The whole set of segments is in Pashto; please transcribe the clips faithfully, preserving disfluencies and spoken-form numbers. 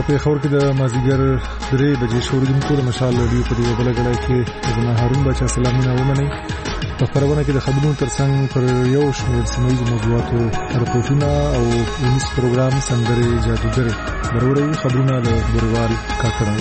پېښور کې د مازدیګر درې بجې شروع د مشال رادیو په دې بل غړای کې زما هارون بچا سلامونه ومني. په خبرونه کې د خبرونو ترڅنګ پر یو شمېر سیمایي موضوعاتو رپورټونه او ونیس پروګرام سندري جادوګر بروړي خبرونه د بروال کاکړو.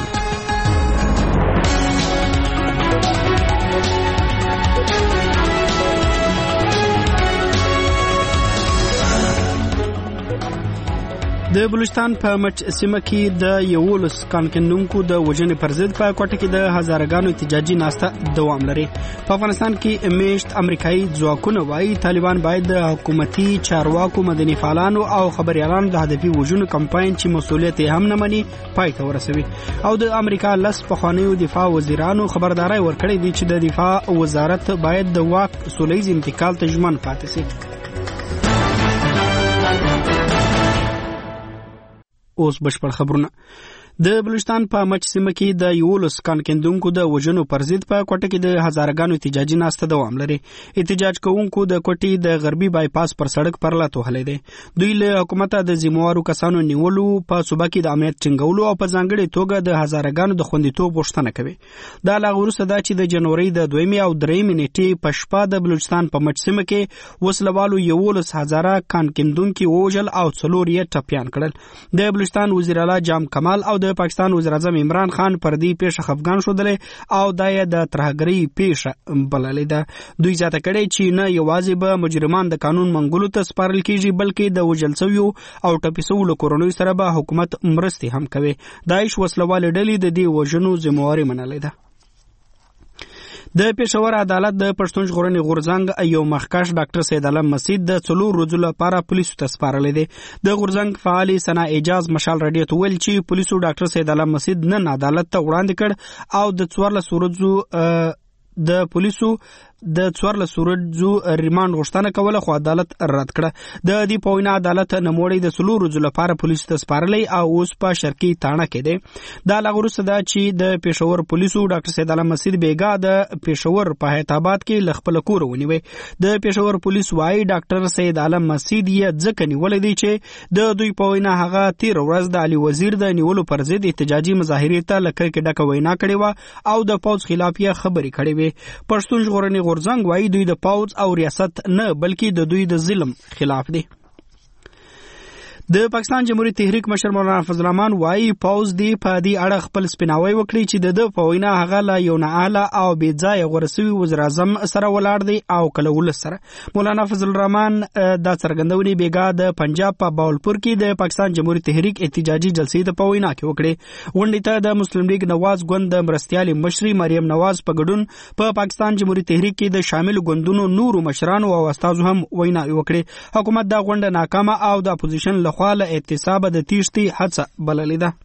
د بلوچستان په مچ سیمه کې د یولس کانکندونکو د وژنې پر ضد په کوټه کې د هزارګانو احتجاجي ناسته دوام لري. په افغانستان کې میشت امریکایي ځواکونه وايي طالبان باید د حکومتي چارواکو، مدني فعالانو او خبريالانو د هدفي وژنو کمپاین چې مسؤلیت هم نه مني پای ته ورسوي. او د امریکا لس پخوانیو دفاع وزیرانو خبرداري ورکړې دي چې د دفاع وزارت باید د واک سولهییز انتقال ته ژمن پاتې شي. اوس بشپړ خبرونه. د بلوچستان په مچ سیمه کې د یولس کانکندونکو د وژنو پر ضد په کوټه کې د هزارګانو احتجاجي ناسته دوام لري. احتجاج کوونکو د کوټې د غربي بایپاس پر سړک پر لاتو هلې دي. دوی له حکومت د ذمہوارو کسانو نیولو، په صوبه کې د امنیت ټینګولو او په ځانګړي توګه د هزارګانو د خوندیتوب غوښتنه کوي. دا لا وروسته دا چې د جنوري د دویمې او درېمې نیټې په شپه د بلوچستان په مچ سیمه کې وسلوالو یولس هزاره کانکندونکو وژل او څلور یې ټپيان کړل. د بلوچستان وزیر اعلی جام کمال او د پاکستان وزیر اعظم عمران خان پر دې پیښه خفګان شودلې او دا یې د ترهګرۍ پیښه بللې ده. دوی ځاته کړي چې نه یوازې به مجرمان د قانون منګولو ته سپارل کیږي، بلکې د وژل شویو او ټپي شویو کورنیو سره به حکومت مرستې هم کوي. داعش وسلوال ډلې د دې وژنو ذمہواري منلې ده. د پېښور عدالت د پښتون ژغورنې غورځنګ یو مخکښ ډاکټر سید علم مسید د څلور ورځو لپاره پولیسو ته سپارلی دی. د غورځنګ فعال ثنا اعجاز مشال رادیو ته ویل چې پولیسو ډاکټر سید علم مسید نن عدالت ته وړاندې کړ او د څوارلس ورځو د پولیسو د څوارلس ورځو ریماند غوښتنه کوله، خو عدالت رد کړه. د دې په وینا عدالت نوموړی د څلور ورځو لپاره پولیسو ته سپارلی او اوس په شرقي تاڼه کې دی. دا لا وروسته دا چې د پېښور پولیسو ډاکټر سید علم مسید بیګا د پېښور په حیات آباد کې ل خپل کور ونیوي. د پېښور پولیس وايي ډاکټر سید علم مسید یې ځکه نیولې دی چې د دوی په وینا هغه تیر ورځ د علي وزیر د نیولو پر ضد احتجاجي مظاهرې ته لکه کې ډکه وینا کړې و او د پوز خلاف یې خبرې کړې وې. پښتون ژغورنې غورځنګ وايي دوی د پوز او ریاست نه بلکې د دوی د ظلم خلاف دي. د پاکستان جمهوریت تحریک مشر مولانا فضل الرحمن وايي پوز دی په دې اړه خپل سپیناوی وکړي چې د په وینا هغه لا یو نه اعلی او بې ځای غورسوي وزیر اعظم سره ولاړ دی او کله ولس سره. مولانا فضل الرحمن دا څرګندونې بیګا د پنجاب په باولپور کې د پاکستان جمهوریت تحریک احتجاجي جلسې د په وینا کې وکړي. غونډې ته د مسلم لیگ نواز ګوند د مرستیال مشري مریم نواز په ګډون په پاکستان جمهوریت تحریک کې د شامل ګوندونو نورو مشرانو او استادو هم وینا وکړي. حکومت دا غونډه ناکامه او د اپوزیشن خپل اعتصاب د تیښتې هڅه بللې ده.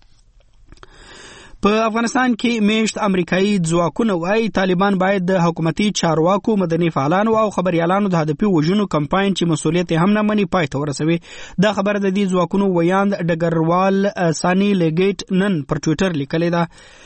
په افغانستان کې میشت امریکایي ځواکونه وايي طالبان باید د حکومتي چارواکو، مدني فعالانو او خبريالانو د هدفي وژنو کمپاین چې مسؤلیت هم نه مني پای ته ورسوي. دا خبر د دې ځواکونو ویاند ډګروال سانی لګیټ نن پر ټوئیټر لیکلی ده.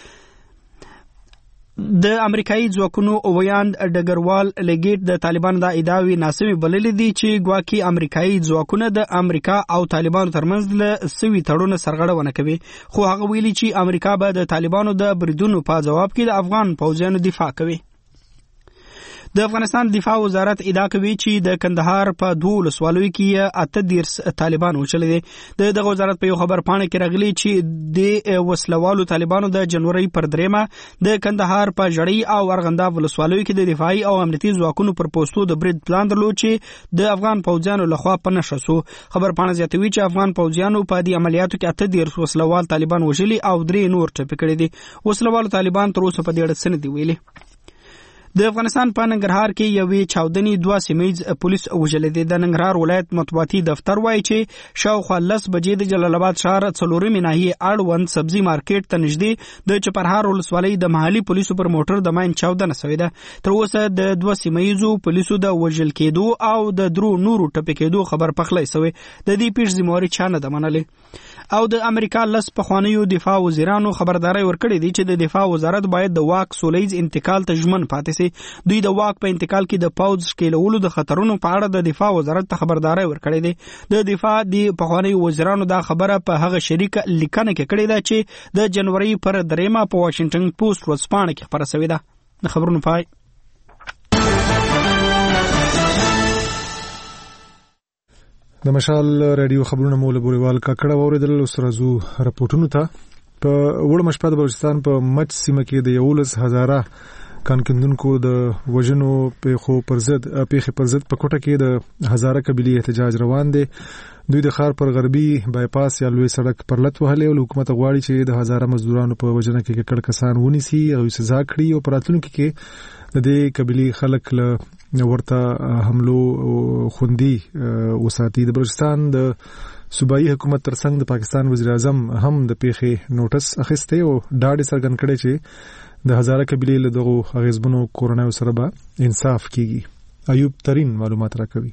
د امریکایي ځواکونو ویاند ډګروال لګیټ د طالبانو د ادعاوې ناسمې بللې دي چې ګواکې امریکایي ځواکونه د امریکا او طالبانو ترمنځ له سوي تړون سرغړونه کوي، خو هغه ویلي چې امریکا به د طالبانو د بریدونو په جواب کې د افغان پوځیانو دفاع کوي. د افغانستان دفاع وزارت ادعا کوي چې د کندهار په دوه ولسوالیو کې اته دیرس طالبان وچلې دي. د دغه وزارت په یو خبر پاڼه کې راغلي چې د وسلوالو طالبانو د جنوري پر دریمه د کندهار په جړی او ارغنداب ولسوالیو کې د دفاعي او امنیتي ځواکونو پر پوسټو د برید پلان درلود چې د افغان پوځیانو لخوا په نشه شو. خبر پاڼه زیاتوي چې افغان پوځیانو په دې عملیاتو کې اته دیرس وسلوال طالبان وژلي او درې نور ټپي کړي دي. وسلوال طالبان تر اوسه په دې اړه څه نه دي ویلي. د افغانستان په ننګرهار کې یوې چاودنې دوه سیمه‌ییز پولیس وژلې دي. د ننګرهار ولایت مطبوعاتي دفتر وایي چې شاوخوا لس بجې د جلال آباد ښار څلورمې ناحیې اړوند سبزي مارکیټ ته نږدې د چپرهار ولسوالۍ د محلي پولیسو پر موټر د ماین چاودنه شوې ده. تر اوسه د دوه سیمه‌ییزو پولیسو د وژل کېدو او د درو نورو ټپي کېدو خبر پخلی شوی. د دې پیښې ذمہواري چا نه ده منلې. او د امریکا لس پخوانیو دفاع وزیرانو خبرداري ورکړې دي چې د دفاع وزارت باید د واک سولهییز انتقال ته ژمن پاتې شي. دوی د واک په انتقال کې د پوځ شکیلولو د خطرونو په اړه د دفاع وزارت ته خبرداري ورکړې دي. د دفاع د پخوانیو وزیرانو دا خبره په هغه شریکه لیکنه کې کړې ده چې د جنوري پر دریمه په واشنگټن پوسټ ورځپاڼه کې خبره شوې ده. د خبرونو پای. د مشال رادیو خبرونه مول بوريوال ککړه اوریدل سرازو راپورټونو ته. په وړ مشپا د بلوچستان په مچ سیمه کې د یولس هزاره کانکندونکو د وژنو په خو پرزد پیخه پرزد په کوټه کې د هزاره قبيله احتجاج روان دي. دوی د خار پر غربي بایپاس یا لوی سړک پر لټ وهلې او حکومت غواړي چې د هزاره مزدورانو په وژنه کې کډ کسان ونیسي او سزا کړي او پراتونکو کې د دې قبيله خلک له ورته حملو خوندي وساتي. د بلوچستان د صوبایي حکومت ترڅنګ د پاکستان وزیر اعظم هم د پیښې نوټس اخیسته او ډاډ سرګن کړي چې د هزاره قبيله له دغه غیزبونو کورونایو سره به انصاف کیږي. ایوب ترين معلومات راکوي.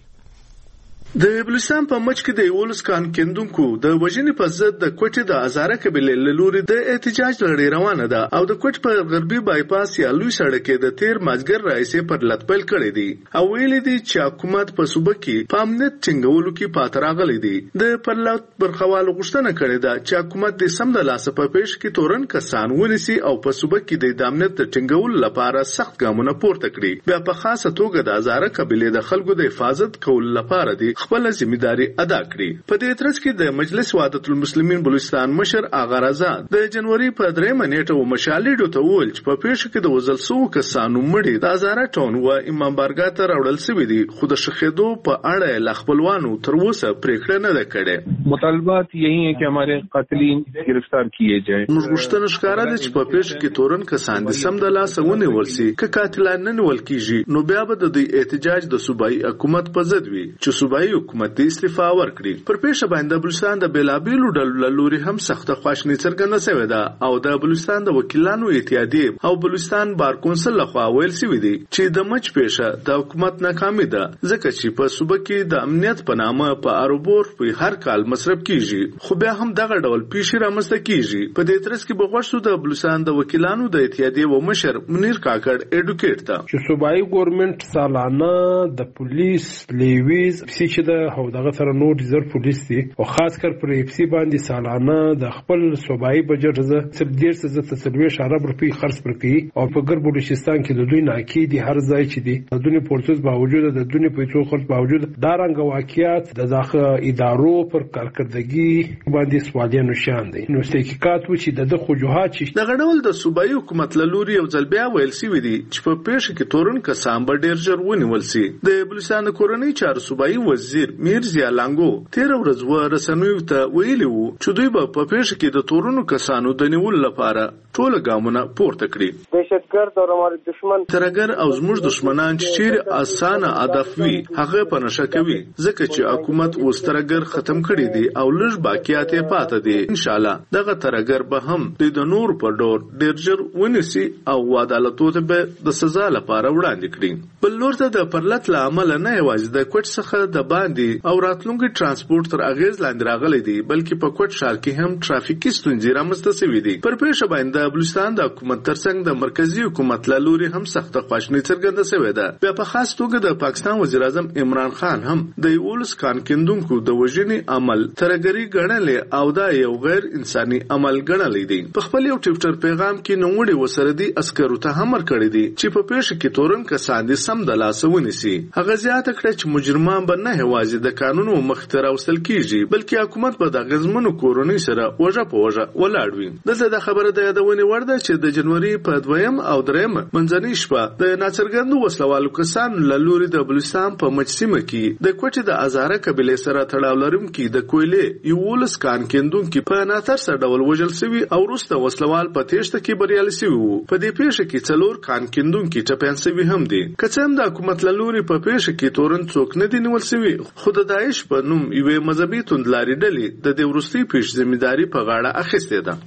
د بلوچستان په مچ کې د یولس کان کندونکو د وژنې په ضد د کوټې د هزاره قبيله له لوري د احتجاج لړۍ روانه ده او د کوټ په غربي بایپاس یا لوی سړک کې د تیر مازګر راځي پر لټپل کړي دي او ویلي دي چې حکومت په صوبه کې په امنیت ټینګولو کې پاتراغلي دي. د پرلط برخوالو غوښتنه کړې ده چې حکومت د سم د لاس په پیش کې تورن کسان ونیسي او په صوبه کې د امنیت ټینګولو لپاره سخت ګامونه پورته کړي. بیا په خاصه توګه د هزاره قبيله د خلکو د حفاظت کولو لپاره دي خپل ځمېداري ادا کړي. په دې ترڅ کې د مجلس وحدت المسلمین بلوچستان مشر آغا رضا د جنوري په درېمه نیټه و مشالېډو ته وویل چې په پیښه کې د وژل شوو کسانو مړي د هزاره ټاون و امام بارګاه ته راوړل شوي دي خو د شخېدو په اړه له خپلوانو تر اوسه پریکړه نه ده کړې. مطالبات یہی ہے کہ ہمارے قاتلین گرفتار کیے جائیں. موږ غوښتنه ښکاره ده چې په پیښه کې تورن کسان د سم د لاسه ونیول شي. که قاتلان نه نیول کیږي نو بیا به د دوی احتجاج د صوبایي حکومت په ضد وي چې صوبایي حکومت د استعفا ورکړي. پر پیښه باندې بلوچستان د بیلابیلو ډلو له لوري هم سخته خواشنی څرګنده شوې ده او د بلوچستان د وکیلانو اتحادیې او بلوچستان بار کونسل لخوا ویل شوی دی چې د مچ پیښه د حکومت ناکامي ده ځکه چې په صوبه کې د امنیت په نامه په اروبور په هر کال مصرف کیږي خو بیا هم دغه ډول پیښې رامنځته کیږي. په دې ترڅ کې بغوښتو د بلوچستان د وکیلانو د اتحادیې و مشر منیر کاکړ اډوکیټ ته چې صوبایي ګورنمنت سالانه د پولیس لیویز چې د او دغه سره نور ریزرو پولیس دي او خاص کر پر اف سی باندې سالانه د خپل صوبایي بجټ زه سب ډیر څه د تسلوي ارب روپی خرڅ کړی او په ګر بلوچستان کې د دوی ناکی دي هر ځای چې دي د دوی پورتوس باوجود د دوی پیسو خرڅ باوجود دا رنګ واقعیت د داخله ادارو پر کارکړدګي باندې سوالیا نشان دي. نو تحقیقات و چې د خجوهات چې د غړول د صوبایي حکومت له لوري یو ځل بیا ویل سی وي دي چې په پیښه کې تورن کسان به ډیر ژر ونیول شي. د بلوچستان کورنۍ چارو صوبایي وزیر میرزیا لانګو تیر ورځ و رسنیو ته ویلي وو چې دوی به په پیښه کې د تورونو کسانو د نیولو لپاره ټول ګامونه پورته کړي. دهشتګرد او هماري دشمن ترګر او زموږ دشمنان چې چیرې اسانه هدف وي هغه په نشه کوي ځکه چې حکومت اوس ترګر ختم کړي دي او لږ باقیات یې پاتې دي. ان شاء الله دغه ترګر به هم د نور په ډور ډیر ژر ونیسي او عدالتو ته به د سزا لپاره وړاندې کړي. بل لور ته د پرلط له عمله نه یوازې د کوټ څخه د باندې او راتلونکي ترانسپورت تر اغیز لاندې راغلي دي بلکې په کوټ ښار کې هم ترافیکي ستونزې رامنځته شوې دي. پر پیښه باندې بلوچستان د حکومت ترڅنګ د مرکزی حکومت له لوري هم سخته خواشنی څرګنده شوې ده. بیا په خاص توګه د پاکستان وزیر اعظم عمران خان هم د یولس کان کندونکو د وژنې عمل ترګری ګڼلې او دا یو غیر انساني عمل ګڼلې دي. په خپل یو ټویټر پیغام کې نوموړي وسره دي عسکرو ته امر کړی دی چې په پیښه کې تورن کسان دي سم د لاس ونیسي. هغه زیاته کړه چې مجرمان به نه هوازي د قانون مخ ته راوستل کیږي بلکې حکومت به د غزمنو کورونی سره وژه په وژه ولاړ وي. دلته د خبره د یادونې وړ ده چې د جنوري په دویم او دریم منځنۍ شپه د ناڅرګندو وسلوالو کسانو له لوري د بلوچستان په مجسمه کې د کوټې د هزاره قبیلې سره تړاو لرونکي د کویلې یولس کان کندونکي په ناترسه ډول وژل شوي او وروسته وسلوال په تېښته کې بریالي شوي وو. په دې پیښه کې څلور کان کندونکي ټپیان شوي هم دي. که څه هم د حکومت له لوري په پیښه کې تورن څوک نه دي نیول شوي خو د داعش په نوم یوې مذهبي توندلارې ډلې د دې وروستۍ پیښې ذمېداري په غاړه اخیستې ده.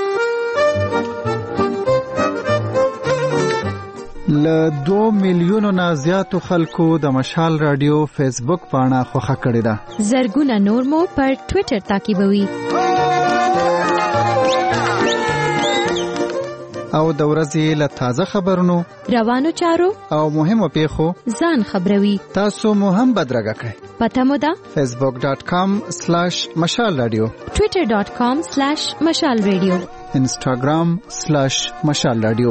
له دو میلیونو نه زیاتو خلکو د مشال رادیو فیسبوک پاڼه خوښه کړې ده. زرګونه نور مو پر ټوئیټر تعقیبوي. او د ورځې له تازه خبرونو روانو چارو او مهمو پیښو ځان خبروي. تاسو مو هم بدرګه کړئ. پته مو ده فیسبوک ډاٹ کام سلیش مشال رادیو، ټویټر ډاٹ کام سلیش مشال رادیو، انسټاګرام سلیش مشال رادیو.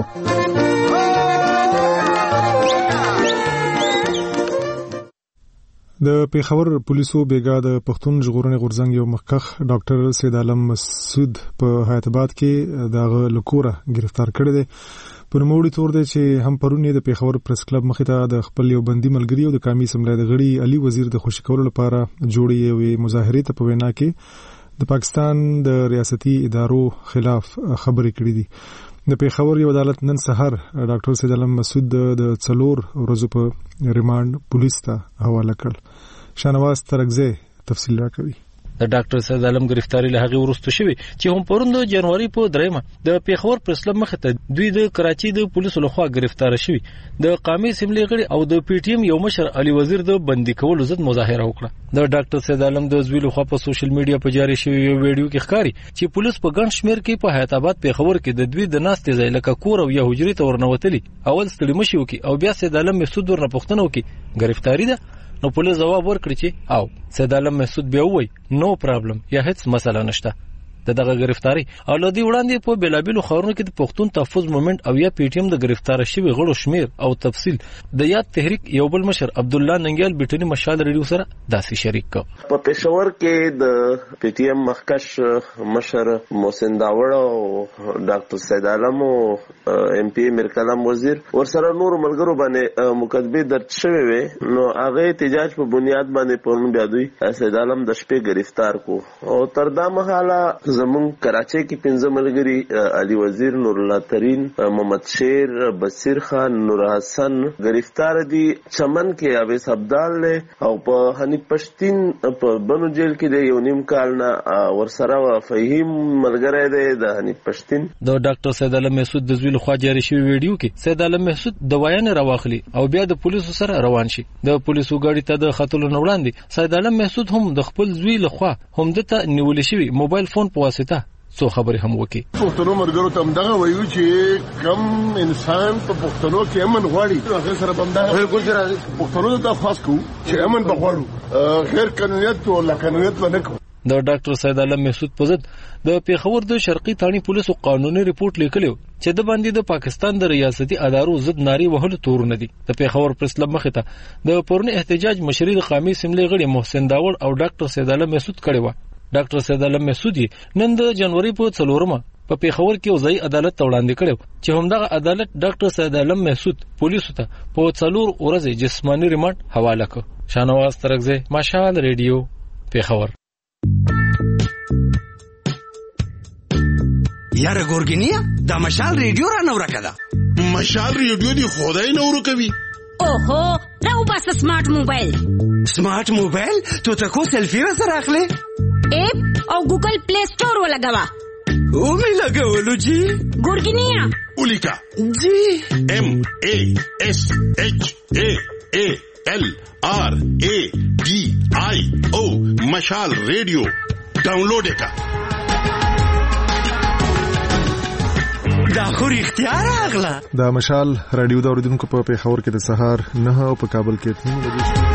د پیښور پولیسو بیګا د پښتون ژغورنې غورځنګ یو مخکخ ډاکټر سید عالم مسعود په حیات آباد کې دغه لکوره گرفتار کړی دی. په نوموړي تور دی چې هم پرونی د پیښور پریس کلب مخې ته د خپل یو بندي ملګری او د قومي اسمبلی د غړي علي وزیر د خوشی کولو لپاره جوړې یوې مظاهرې ته په وینا کې د پاکستان د ریاستي ادارو خلاف خبرې کړې دي. د پیښور یو عدالت نن سحر ډاکټر سید عالم مسعود د څلور ورځو په ریماند پولیس ته حواله کړ. شانواز ترغزی تفصیل راکوي. د ډاکټر سید عالم گرفتاری له هغه وروسته شوی چې هم پروند جنوري په دریمه د پیښور پرسلم مخ ته دوی د کراچي د پولیسو لخوا گرفتار شوی د قومي اسمبلی غړي او د پی ټی ایم یو مشر علي وزیر د بندي کولو ضد مظاهره وکړه. د ډاکټر سید عالم د زوی لخوا په سوشل میډیا په جاری شوی یو ویډیو کې ښکاري چې پولیس په ګڼ شمیر کې په حیات آباد پیښور کې د دوی د ناستې ځای لکه کور او یا حجرې ته ورنوتلی. اول ستړي مشي وکي او بیا سید عالم مسعود ورنه پوښتنه وکي گرفتاری ده. نو پولیس جواب ورکړي چې او سید عالم مسعود بیا وای نو پرابلم یا هیڅ مسله نشته. د دغه گرفتاری او لدی وړاندې په بیلابیلو خبرونو کې د پښتون تحفظ موومېنټ او یا پی ټی ایم د گرفتار شوی غړو شمیر او تفصیل د یاد تحریک یو بل مشر عبد الله ننګیال بیٹنی مشال ریډیو سره داسې شریک کو. په پېښور کې د پی ټی ایم مخکش مشر محسن داوړ او ډاکټر سید عالم او ایم پی میر کلام وزیر ور سره نور ملګرو باندې مقدمه درج شوی وي. نو هغه احتجاج په بنیاد باندې پرون بیا دوی سید عالم د شپې گرفتار کو او تر دا مهاله زمون کراچۍ کې پنځه ملګري علي وزیر، نور الله ترین، محمد شیر، بصیر خان، نور حسن گرفتار دي. چمن کې اویس عبدال له او په حنیف پښتین په بنو جیل کې د یو نیم کال نه ورسره فهیم ملګری دی د حنیف پښتین. د ډاکټر سید عالم مسعود د زوی لخوا جاری شوی ویډیو کې سید عالم مسعود د وایان راوخلی او بیا د پولیسو سره روان شي. د پولیسو ګاډي ته د خطلو نه وړاندې سید عالم مسعود هم د خپل زوی لخوا هم دته نیول شوی موبایل فون په واسطه څو خبرې هم وکي. پښتنو مرګرو ته همدغه وایو چې کم انسان په پښتنو کې امن غواړي هغه سره همدغه بالکل سره پښتنو ته خاص کو چې امن بغواړو غیر قانونیت او لا قانونیت ونه کو. د ډاکټر سید عالم مسعود په ضد د پیښور د شرقي تانی پولیسو قانوني ریپورت لیکلو چې د باندې د پاکستان د ریاستي ادارو ضد ناری وهلو تورونه دي. د پیښور پریس کلب مخې ته د پرونی احتجاج مشري د قومي اسمبلی غړي محسن داوړ او ډاکټر سید عالم مسعود کړي و. ډاکټر سید عالم مسعود نن د جنوري په څلورمه په پیښور کې وزای عدالت ته وړاندې کړو چې همدغه عدالت ډاکټر سید عالم مسعود پولیسو ته په څلور ورځې جسمانی ریماند حواله کړ. شانواز ترغزی مشال ریډیو پیښور. یاره ګورګینیا دا مشال ریډیو را نو راکړه. مشال ریډیو دی خدای نورو کوي. اوهو راو بس سمارټ موبایل. سمارټ موبایل تو تکو سیلفی و سره اخلي اپ او ګوګل پلی سٹور ولګوا. او می لګولو جی ګورګینیا ولیکا جی ام ا اس اچ ا ا ال آر ا ډي آی او مشال ریډیو ډاونلوډ وکړه. دا خو اختیار اغلا. دا مشال رادیو دا اوریدونکو په پیښور کې د سهار نه او په کابل کې تین بجې.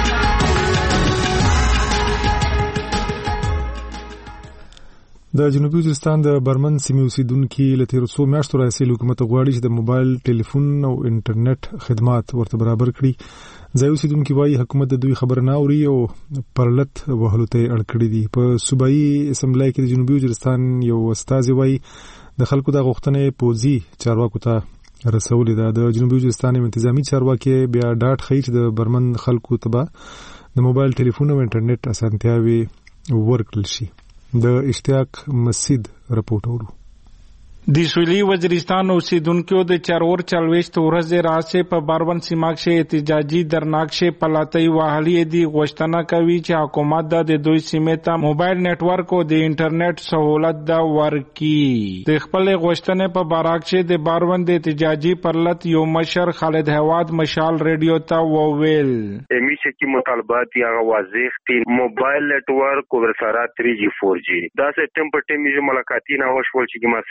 د جنوبي وزیرستان د برمن سیمې اوسیدونکو له تیر څو میاشتو راهیسې حکومت غواړي چې د موبایل ټلیفون او انټرنیټ خدمات ورته برابر کړي. ځای اوسیدونکو وايي حکومت د دوی خبر نه اوري او پرلط وهلو ته اړ کړی دي. په صوبایي اسمبلی کې د جنوبي وزیرستان یو استازي وايي د خلکو د غوښتنې پوزي چارواکو ته رسولې ده. د جنوبي وزیرستان انتظامی چارواکي بیا ډاټ خي چې د برمن خلکو ته د موبایل ټلیفون او انټرنیټ اسانتیاوي ورکړل شي. د اشتیاق مسجد رپورټ اورو. د سویلي وزیرستان اوسیدونکو د چارور چلويشت ورځې راځي په بارون سیمه کې احتجاجي درناکشه پلاتۍ وهلي دي. غوښتنه کوي چې حکومت د دوی سیمې ته موبایل نتورک او د انټرنیټ سہولت دا ورکړي. د خپل غوښتنې په بارکشه د بارون د احتجاجي پرلط یو مشر خالد هواد مشال ریډیو ته وویل امیشه کی مطالبات یا واضح دي. موبایل نتورک ور سره تھری جی فور جی دا سیستم په ټیمي ملاقاتي نه وشول چې ما سیول انکی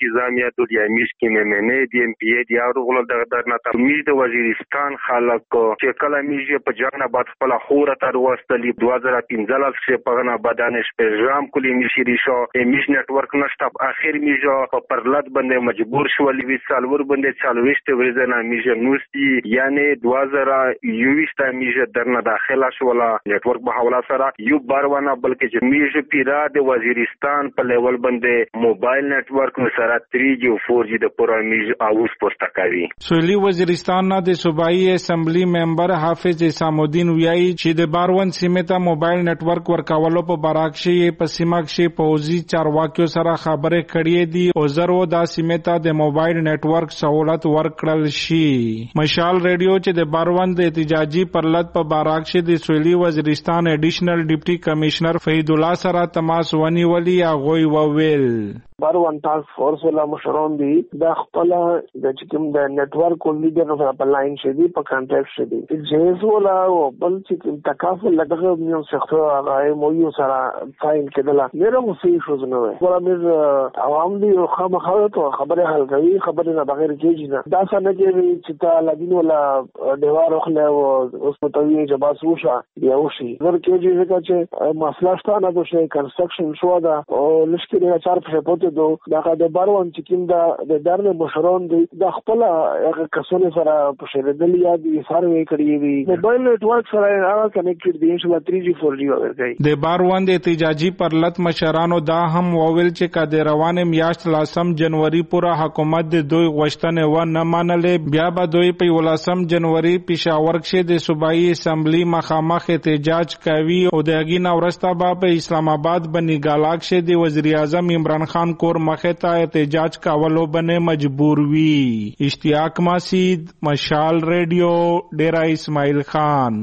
انتظامیه تو دی میش کې مېمنه دی ام پی ای دی او غول د درنه میش د وزیرستان خلک چې کله میش په جنگ بعد خپل خوره تر وستلی دوه هزار پنځه لس په غنا بدانش پیغام کلی میش ریشو میش نتورک نشته اخر میش په پرلط باندې مجبور شو لوي سالور باندې چالويشته ورزنه میش نوستي یعنی دوه هزار یوویشت میش درنه داخله شو ولا نتورک په حواله سره یو بارونه بلکې چې میش پیرا د وزیرستان په لیول باندې موبایل نتورک سره تھری جی او فور جی د پورا میش اوس پوسټ کوي. سویلی وزیرستان نه د صوبایي اسمبلی ممبر حافظ اسام الدین ویایي چې د باروان سیمه ته موبایل نتورک ورکولو په براکشي په سیمه کې پوزي چارواکیو سره خبرې کړې دي او زرو دا سیمه ته د موبایل نتورک سہولت ورکړل شي. مشال ریډیو چې د باروان د احتجاجي پرلط په براکشي د سویلی وزیرستان ایډیشنل ډیپټي کمشنر فید الله سره تماس ونیولي هغوی وویل باروان ټاسک فورس ولا مشران دي د خپل د چکم د نتورک لیډر په لاین شدي په کانټیکټ شدي جیس ولا او بل چې تکافل لګغه یو څه هغه مو یو سره فاین کېدله مېره مو سي شو زنه ولا مې عوام دي خامخا ته خبره حل کوي خبره نه بغیر کېږي نه دا څنګه کې چې تا لګین ولا دیوار خله او اوس په توګه جباس وشا بیا وشي ور کېږي چې مسله ستانه د شي کنستراکشن شو دا او لشکره چار په پوت دو دا د باروان چې کوم دا د درنه مشران دي د خپل هغه کسونه سره په شریدل یا دي سروي کړی دي موبایل نتورک سره هغه کنیکټډ دي چې تھری جی فور جی ورګي د باروان د احتجاجي پرلط مشرانو دا هم وویل چې کده روانه میاشت لاسم جنوري پورا حکومت د دوی غوښتنه و نه منلې بیا به دوی په ولاسم جنوري پېښور کې د صوبایي اسمبلی مخامخ احتجاج کوي او د اګینا ورستا په اسلام آباد باندې ګالاک شه د وزیر اعظم عمران خان کور مخه ته احتجاج کولو باندې مجبور وی. اشتیاق ماسید مشال ریډیو ډیرا اسماعیل خان.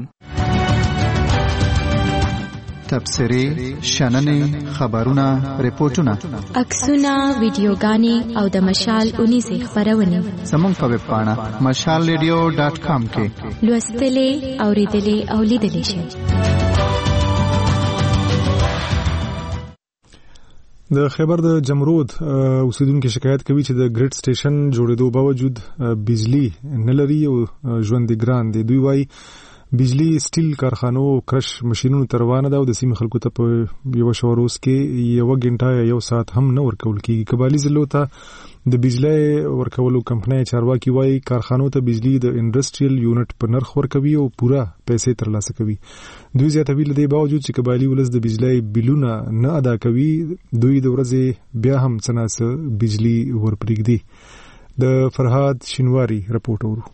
تبصرې شننې خبرونه ریپورتونه عکسونه ویډیوګانې او د مشال اونیزه خبرونه زموږ په ویب پاڼه مشال ریډیو ډاټ کام کې لوستلې اوریدلې او لیدلې شئ. د خیبر د جمرود اوسیدونکو شکایت کوي چې د گریډ سټیشن جوړېدو باوجود بجلی نه لري او ژوند ګران دي. دوی وايي بجلی سټیل کارخانو کرش ماشينونو تروانه ده او د سیمې خلکو ته په یو شوروز کې یو غنټه یو ساعت هم نه ورکول کیږي. کبالي ضلع ته د بجلی ورکولو کمپنۍ چارواکي وايي کارخانو ته بجلی د انډستریل یونټ په نرخ ورکوي او پورا پیسې ترلاسه کوي. دوی زیاتوي له دې باوجود چې کبالي ولس د بجلی بلونه نه ادا کوي دوی د ورځې بیا هم څنګه بجلی ورپرېږدي. د فرهاد شینواری رپورټ ورو.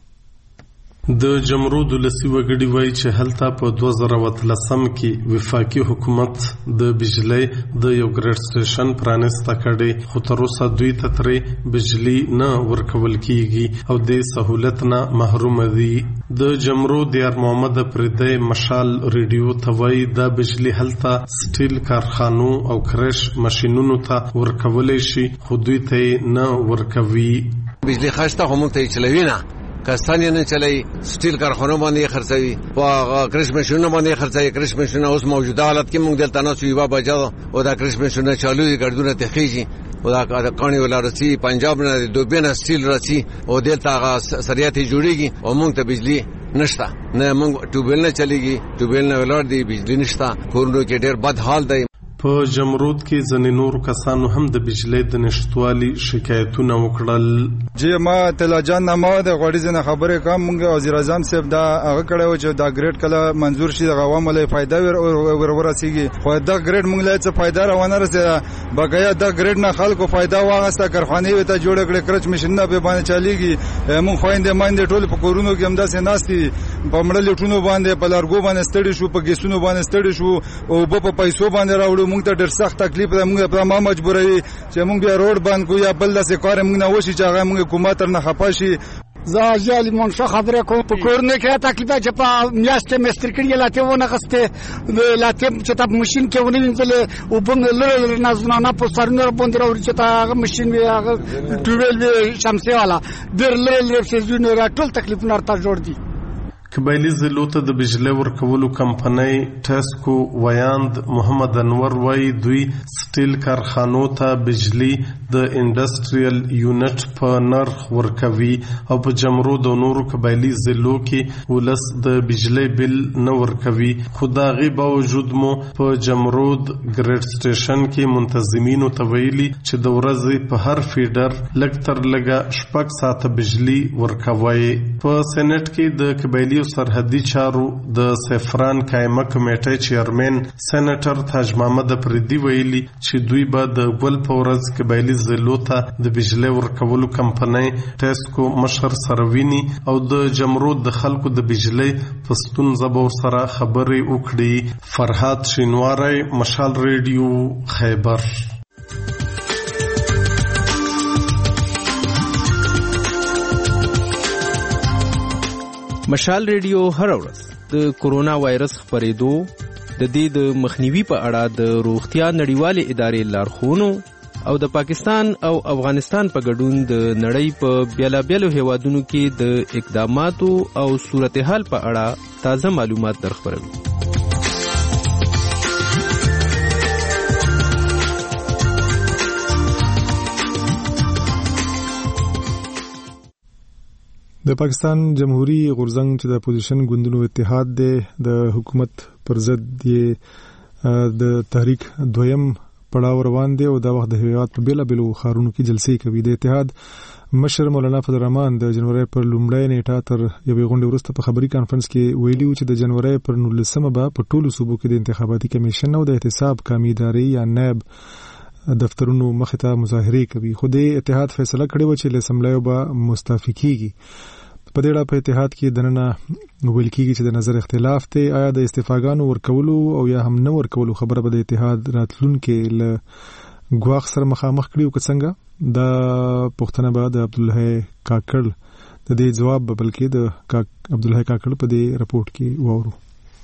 د جمرود ولسی وګړي وایي چې هلته په دوه زره اتلسم کې وفاقي حکومت د بجلی د یو ګریډ سټیشن پرانسته کړي خو تر اوسه دوی ته ترې بجلی نه ورکول کیږي او د سہولت نه محروم دي. د جمرود یار محمد پردی مشال ریډیو ته وایي د بجلی هلته سټیل کارخانو او کرش ماشينونو ته ورکول شي خو دوی ته نه ورکوي. بجلی خاصه هم ته چلوي نه کستانی نه چلای سټیل کارخانو باندې خرڅوي په کرش ماشینونو باندې خرڅوي. کرش ماشینونه اوس موجوده حالت کې موږ دلته نه سوي بابا جا او دا کرش ماشینونه چالو دي ګردونه تخیږي او دا کانی ولا رسي پنجاب نه دوبه نه سټیل رسي او دلته هغه سریاتي جوړيږي او موږ ته بجلی نشته نه موږ ټوبل نه چلیږي ټوبل نه ولر دی بجلی نشته کورونو کې ډېر بد حال دی. په جمرود کې ځنې نور کسانو هم د بجلی د نشټوالي شکایتونه وکړل. چې ما تلا جان ما د غوړي زنه خبره کوم مونږ وزیر اعظم صاحب دا هغه کړو چې دا ګریډ کله منزور شي د عوامو فائدہ ور ورسیږي خو دا ګریډ مونږ له څه فائدہ روانه رسېده بقایا دا ګریډ نه خلکو فائدہ واغسته کارخانه وي ته جوړ کړي کرچ ماشين نه به باندې چاليږي مونږ خويندې باندې ټول په کورونو کې هم داسې ناشتي په مړل ټونو باندې په لارګو باندې ستړي شو په ګیسونو باندې ستړي شو او په پیسو باندې راوړو مونږ ته ډېر سخت تکلیف ده. مونږ په ما مجبورې چې مونږ بیا روډ باندې کو یا بل داسې کار مونږ نه وشي چې هغه مونږ حکومت نه خپه شي. زه جالي منشه خبره کوم په کورنۍ کې تکلیف چې په میاشتې مستر کړي لاته ونه غسته لاته چې تاسو ماشين کې ونه وینځل او په لره نه زنانه په سرنه باندې راوړي چې هغه ماشين وي هغه ټویل وي شمسي والا ډېر لره لره چې زونه راټول تکلیف نه راته جوړ دي. قبایلی ضلعو ته د بجلی ورکولو کمپنۍ ټیسکو ویاند محمد انور وایي دوی سټیل کارخانو ته بجلی د انډستریال یونټ په نرخ ورکوي او په جمرود او نورو قبایلی ضلعو کې ولس د بجلی بل نه ورکوي. خو د هغې باوجود مو په جمرود ګریډ سټیشن کې منتظمینو ته ویلي چې د ورځې په هر فیډر لږ تر لږه شپږ ساعته بجلی ورکوي. په سېنټ کې د قبایلی او سرحدي چارو د سیفران قایمه کمیټې چیرمن سېنیټر تاج محمد افریدي ویلي چې دوی به د ګل په ورځ قبایلی ضلعو ته د بجلی ورکولو کمپنۍ ټیسکو مشر سره ویني او د جمرود د خلکو د بجلی په ستونزه به ورسره خبرې وکړي. فرهاد شینواری، مشال ریډیو، خیبر. مشال ریډیو هر ورځ د کورونا وایرس خپرېدو د دې د مخنیوي په اړه د روغتیا نړیوالې ادارې لارښوونو او د پاکستان او افغانستان په ګډون د نړۍ په بیلابیلو هیوادونو کې د اقداماتو او صورتحال په اړه تازه معلومات درخبروي. د پاکستان جمهوریت غورځنګ چې د اپوزیشن ګوندونو اتحاد دی د حکومت پر ضد یې د تحریک دویم پړاو روان دی او دا وخت د هیواد په بیلا بیلو ښارونو کې جلسې کوي. د اتحاد مشر مولانا فضل الرحمن د جنوري پر لومړۍ نیټه تر یوې غونډې وروسته په خبري کانفرنس کې ویلي و چې د جنوري پر نولسمه به په ټولو صوبو کې د انتخاباتي کمیشن او د احتساب قومي ادارې یا نیب دفترونو مخې ته مظاهرې کوي. خو د اتحاد فیصله کړې و چې له اسمبلیو به مستعفي کیږي. په دې اړه په اتحاد کې دننه ویل کېږي چې د نظر اختلاف دی. آیا د استعفاګانو ورکولو او یا هم نه ورکولو خبره به د اتحاد راتلونکي له ګواښ سره مخامخ کړي او که څنګه؟ دا پوښتنه به د عبدالحی کاکړ د دې جواب به بلکې د عبدالحی کاکړ په دې رپورټ کې واورو.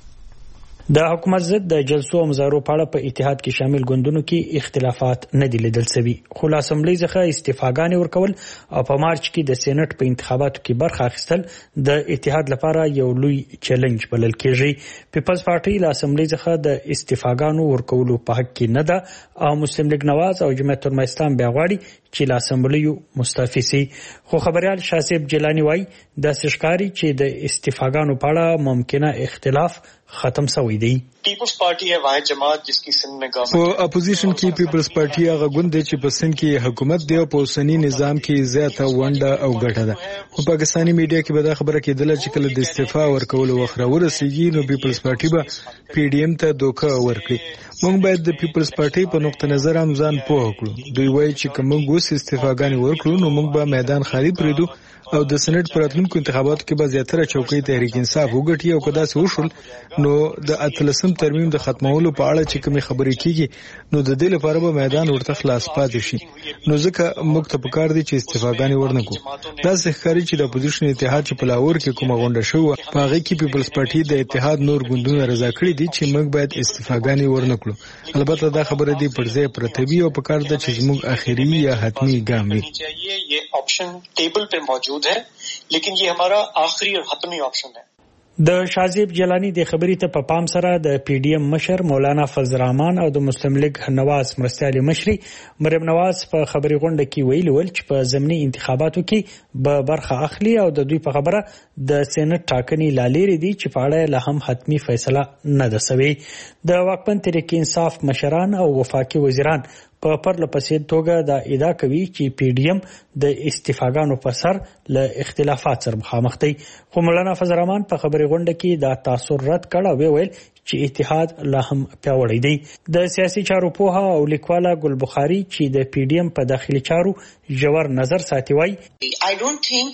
د حکومت ضد د جلسو او مظاهرو په اړه په اتحاد کې شامل ګوندونو کې اختلافات نه دي لیدل شوي. خو له اسمبلی څخه استعفاګانې ورکول او په مارچ کې د سېنات په انتخاباتو کې برخه اخیستل د اتحاد لپاره یو لوی چیلنج بلل کېږي. پیپلز پارټي له اسمبلی څخه د استعفاګانو ورکولو په حق کې نه ده او مسلم لیگ نواز او جمعیت علماء اسلام بیا غواړي چې له اسمبلیو مستعفي سي. خو خبريال شاسب جیلانی وایي د سشکاري چې د استعفاګانو په اړه ممکنه اختلاف ختم شوی دی. پیپلز پارټي ہے واحد جماعت جس کی سندھ میں گورنمنٹ په اپوزیشن کې پیپلز پارټي هغه ګوند دی چې په سند کې حکومت دی او په اوسنی نظام کې زیاته ونډه او ګټه ده. په پاکستاني میډیا کې به دا خبره کېدله چې کله د استعفا ورکول وخت راورسیږي نو پیپلز پارټي به پی ډی ایم ته دوکه ورکړي. موږ باید د پیپلز پارټي په نقطه نظر هم ځان پوه کړو. دوی وایي چې کوم موږ استعفاګانې ورکړو نو موږ به میدان خالی پریدو او د سېنات پر راتلونکو انتخاباتو کې به زیاتره چوکۍ تحریک انصاف وګټي او کدا څه وشول نو د اتلسم ترمیم د ختمولو په اړه چې کومې خبرې کیږي نو د دې لپاره به میدان ورته خلاص پاتې شي. نو ځکه موږ ته پکار دي چې استعفاګانې ورنکو. دا ښکاري چې د اپوزیشن اتحاد چې په لاهور کې کومه غونډه شوه په هغه کې پیپلز پارټي د اتحاد نور ګوندونه رضا کړي دي چې موږ باید استعفاګانې ورنکړو. البته دا خبره دی پر ځای پرته وي او پکار ده چې موږ اخیری یا حتمی ګام وي. یہ آپشن ٹیبل پہ موجود ہے لیکن یہ ہمارا آخری اور حتمی آپشن ہے. د شازیب جیلانی د خبرې ته په پام سره د پی ډی ایم مشر مولانا فضل الرحمن او د مسلم لیگ نواز مرستیال مشري مریم نواز په خبري غونډه کې ویلي ول چې په ضمني انتخاباتو کې به برخه اخلي او د دوی په خبره د سېنات ټاکنې لالېری دي چې په اړه له هم حتمی فیصله نه ده شوې. د واکمن تحریک انصاف مشران او وفاقي وزیران په پرله پسې توګه دا ادعا کوي چې پی ډی ایم د استعفاګانو په سر له اختلافات سره مخامخ دی. خو مولانا فضل الرحمن په خبري غونډه کې دا تاثر رد کړ او ویل چې اتحاد لا هم پیاوړی دی. د سیاسي چارو پوها او لیکواله ګل بخاری چې د پی ډی ایم په داخلي چارو ژور نظر ساتي وای I don't think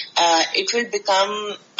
uh, it will become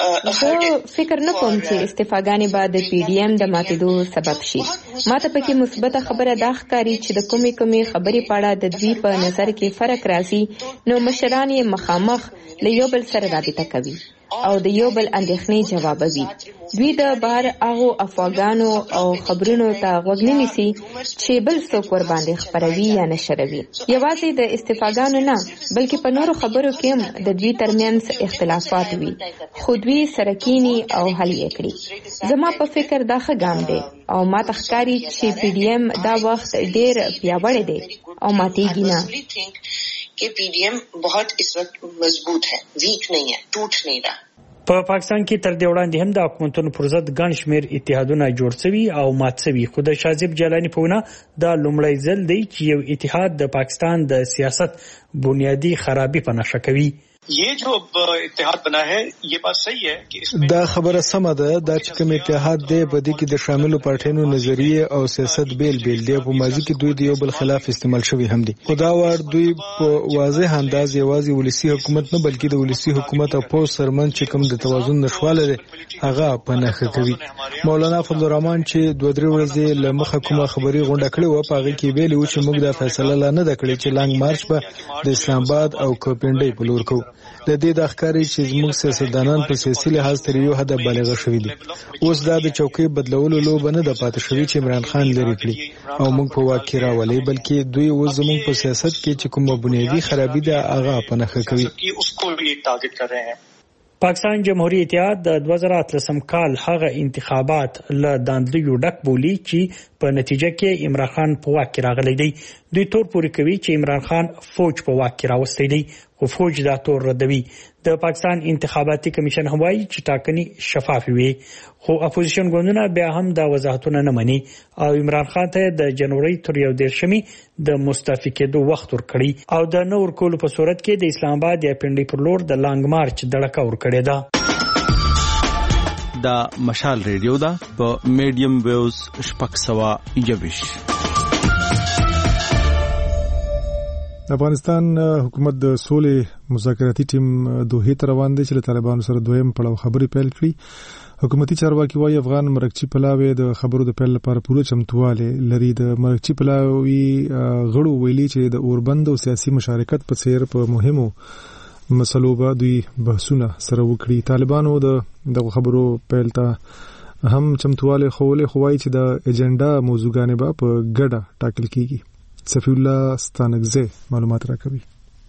زه فکر نه کوم چې استعفاګانې به د پی ډی ایم د ماتېدو سبب شي. ماته پکې مثبته خبره دا ښکاري چې د کومې کومې خبرې په اړه د دوی په نظر کې فرق راځي نو مشران یې مخامخ له یو بل سره رابطه کوي. او د یو بل اندېښنې جوابوي. دوی د بهر هغو افواګانو او خبرونو ته غوږ نه نیسي چې بل څوک ورباندې خپروي یا نشروي. یوازې د استفاګانو نه بلکې په نورو خبرو کې هم د دوی ترمنځ اختلافات وي، خو دوی سره کینی او حل یې کړي. زما په فکر دا ښه ګام دی او ما ته ښکاري چې پی ډي ایم دا وخت ډېر پیاوړی دی او ماتېږي نه. कि पीडीएम बहुत इस वक्त मजबूत है, वीक नहीं है, टूट नहीं रहा. په پاکستان کې تر دې وړاندې هم د حکومتونو پر ضد ګڼ شمېر اتحادونه جوړ شوي او مات شوي، خو د شاذب جیلاني په وینا دا لومړی ځل دی چې یو اتحاد د پاکستان د سیاست بنیادی خرابي په نښه کوي. ये जो اتحاد बना है ये बात सही है कि इसमें دا خبره سمه ده دا چې کوم اتحاد دی په دې کې د شاملو پارټیانو نظریه او سیاست بیل بیل دی په ماضي کې دوی د یو بل خلاف استعمال شوی هم دي. خدا ور دوی په واضح انداز یوازې ولسی حکومت نه بلکې د ولسی حکومت او پوز سرمن چې کوم د توازن نشواله دی هغه په نښه کوي. مولانا فضل الرحمن چې دوه درې ورځې له مخه کومه خبري غونډه کړې و په هغه کې ویلي و چې موږ دا فیصله لا نه کړې چې لانګ مارچ په د اسلام آباد او کوپنډي په لور کوو. د دې د ښکاری چې زموږ سیاستدانان په سیاسي لحاظ تر یو حد بالغ شوي دي. اوس دا د چوکۍ بدلولو لوبه نه ده پاتې شوې چې عمران خان لري کړي او موږ په واک کې راولي، بلکې دوی اوس زموږ په سیاست کې چې کومه بنیادی خرابي ده هغه په نښه کوي. پاکستان جمهوریت اتحاد د دوه زره اتلسم کال هغه انتخابات له داندلیو ډک بولی چې په نتیجه کې عمران خان په واک کې راغلی دی. دوی تور پورې کوي چې عمران خان فوج په واک کې راوستی دی، خو فوج دا تور ردوي. د پاکستان انتخاباتي کمیشن هم وایي چې ټاکنې شفافې وي، خو اپوزیشن ګوندونه بیا هم دا وضاحتونه نه مني او عمران خان ته د جنوري تر یو دېرشمې د مستعفي کېدو وخت ورکړي او د نو ورکولو په صورت کې د اسلام آباد یا پنډي پر لور د لانګ مارچ دړکه ورکړې ده. دا مشال ریډیو ده په میډیم ویوز شپږ سوه یوویشت. افغانستان حکومت د سولې مذاکراتي ټیم دوحې ته روان دی چې له طالبانو سره دویم پړاو خبرې پیل کړي. حکومتي چارواکي وايي افغان مرکچي پلاوی د خبرو د پیل لپاره پوره چمتواله لري. د مرکچي پلاوی غړو ویلي چې د اوربند او سیاسي مشارکت په څیر په مهمو مسلو به دوی بحثونه سره وکړي. طالبانو د دغه خبرو پیل ته هم چمتواله خوله خوای چې د اجنډا موضوعګانې به په ګډه ټاکل کیږي. صفی الله ستانکزه معلومات راکوي.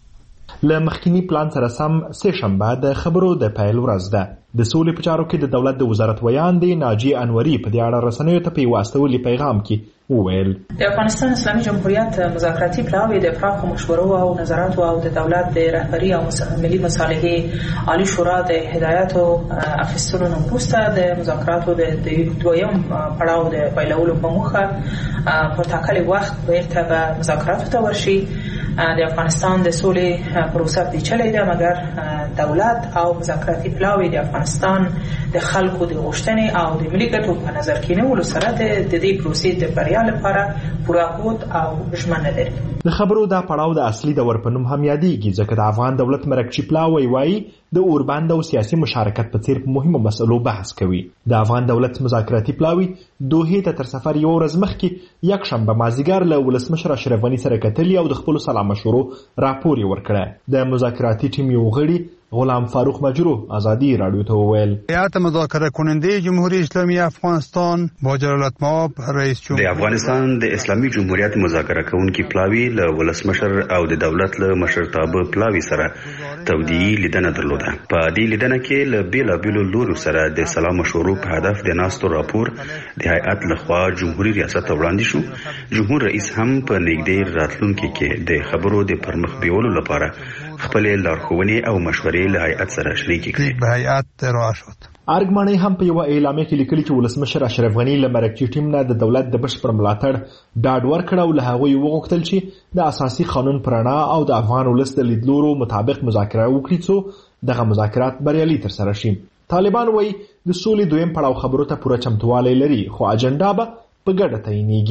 له مخکینی پلان سره سم سه شنبه د خبرو د پیل ورځ ده. د سولې په چارو کې د دولت د وزارت ویان دی ناجی انوري په دې اړه رسنیو ته په واسطولي پیغام کې وویل د افغانستان اسلامي جمهوریت مذاکراتي پلاوی د پراخو مشورو او نظراتو او د دولت د رهبری او ملي مصالحې عالی شورا د هدایتو افیستلو نه وروسته د مذاکراتو د دویم پړاو د پیلولو په موخه په ټاکلي وخت بیرته به مذاکراتو ته ورشي. د افغانستان د سولې پروسه پیچلې ده، مګر دولت او مذاکراتي پلاوی د افغانستان د خلکو د غوښتنې او د ملي ګټو په نظر کې نیولو سره د دې پروسې د بریا لپاره پوره هوډ او ژمنه لري. د خبرو دا پړاو د اصلي دور په نوم هم یادېږي ځکه د افغان دولت مرکچي پلاوی وایي د اوربند او سیاسي مشارکت په څیر په مهمو مسلو بحث کوي. د افغان دولت مذاکراتي پلاوی دوحې ته تر سفر یو ورځ مخکې یکشنبه مازدیګر له ولسمشر اشرف غني سره کتلي او د خپل سلا مشورو راپور یې ورکړی. د مذاکراتي ټیم یو غړي غلام فاروق مجرو آزادی رادیو ته وویل هیئت مذاکره کننده جمهوری اسلامی افغانستان با جلالت مآب رئیس جمهور د افغانستان د اسلامي جمهوریت مذاکره کوونکي پلاوی له ولسمشر او د دولت له مشرتابه پلاوی سره تودیعي لیدنه درلوده. په دې لیدنه کې له بیلابیلو لورو سره د سلا مشورو په هدف د ناستو راپور د هیئت لخوا جمهوریت ریاست ته وړاندې شو. جمهور رئیس هم په نږدې راتلونکي کې د خبرو د پرمخ بیولو لپاره خپل لارښوونې او مشورې له هیئت سره شریکې کړې. به هیئت ارائه شد. ارګماني هم په یو اعلامیه کې لیکلي چې ولسمشر اشرف غني له مرکچي ټیم نه د دولت د بشپړ ملاتړ ډاډ ورکړ او له هغوی وغوښتل چې د اساسي قانون پر رڼا او د افغان ولس د لیدلورو مطابق مذاکره وکړي څو دغه مذاکرات بریالي ترسره شي. طالبان وایي د سولې دویم پړاو خبرو ته پوره چمتوالی لري خو اجنډا به په ګډه تعینېږي.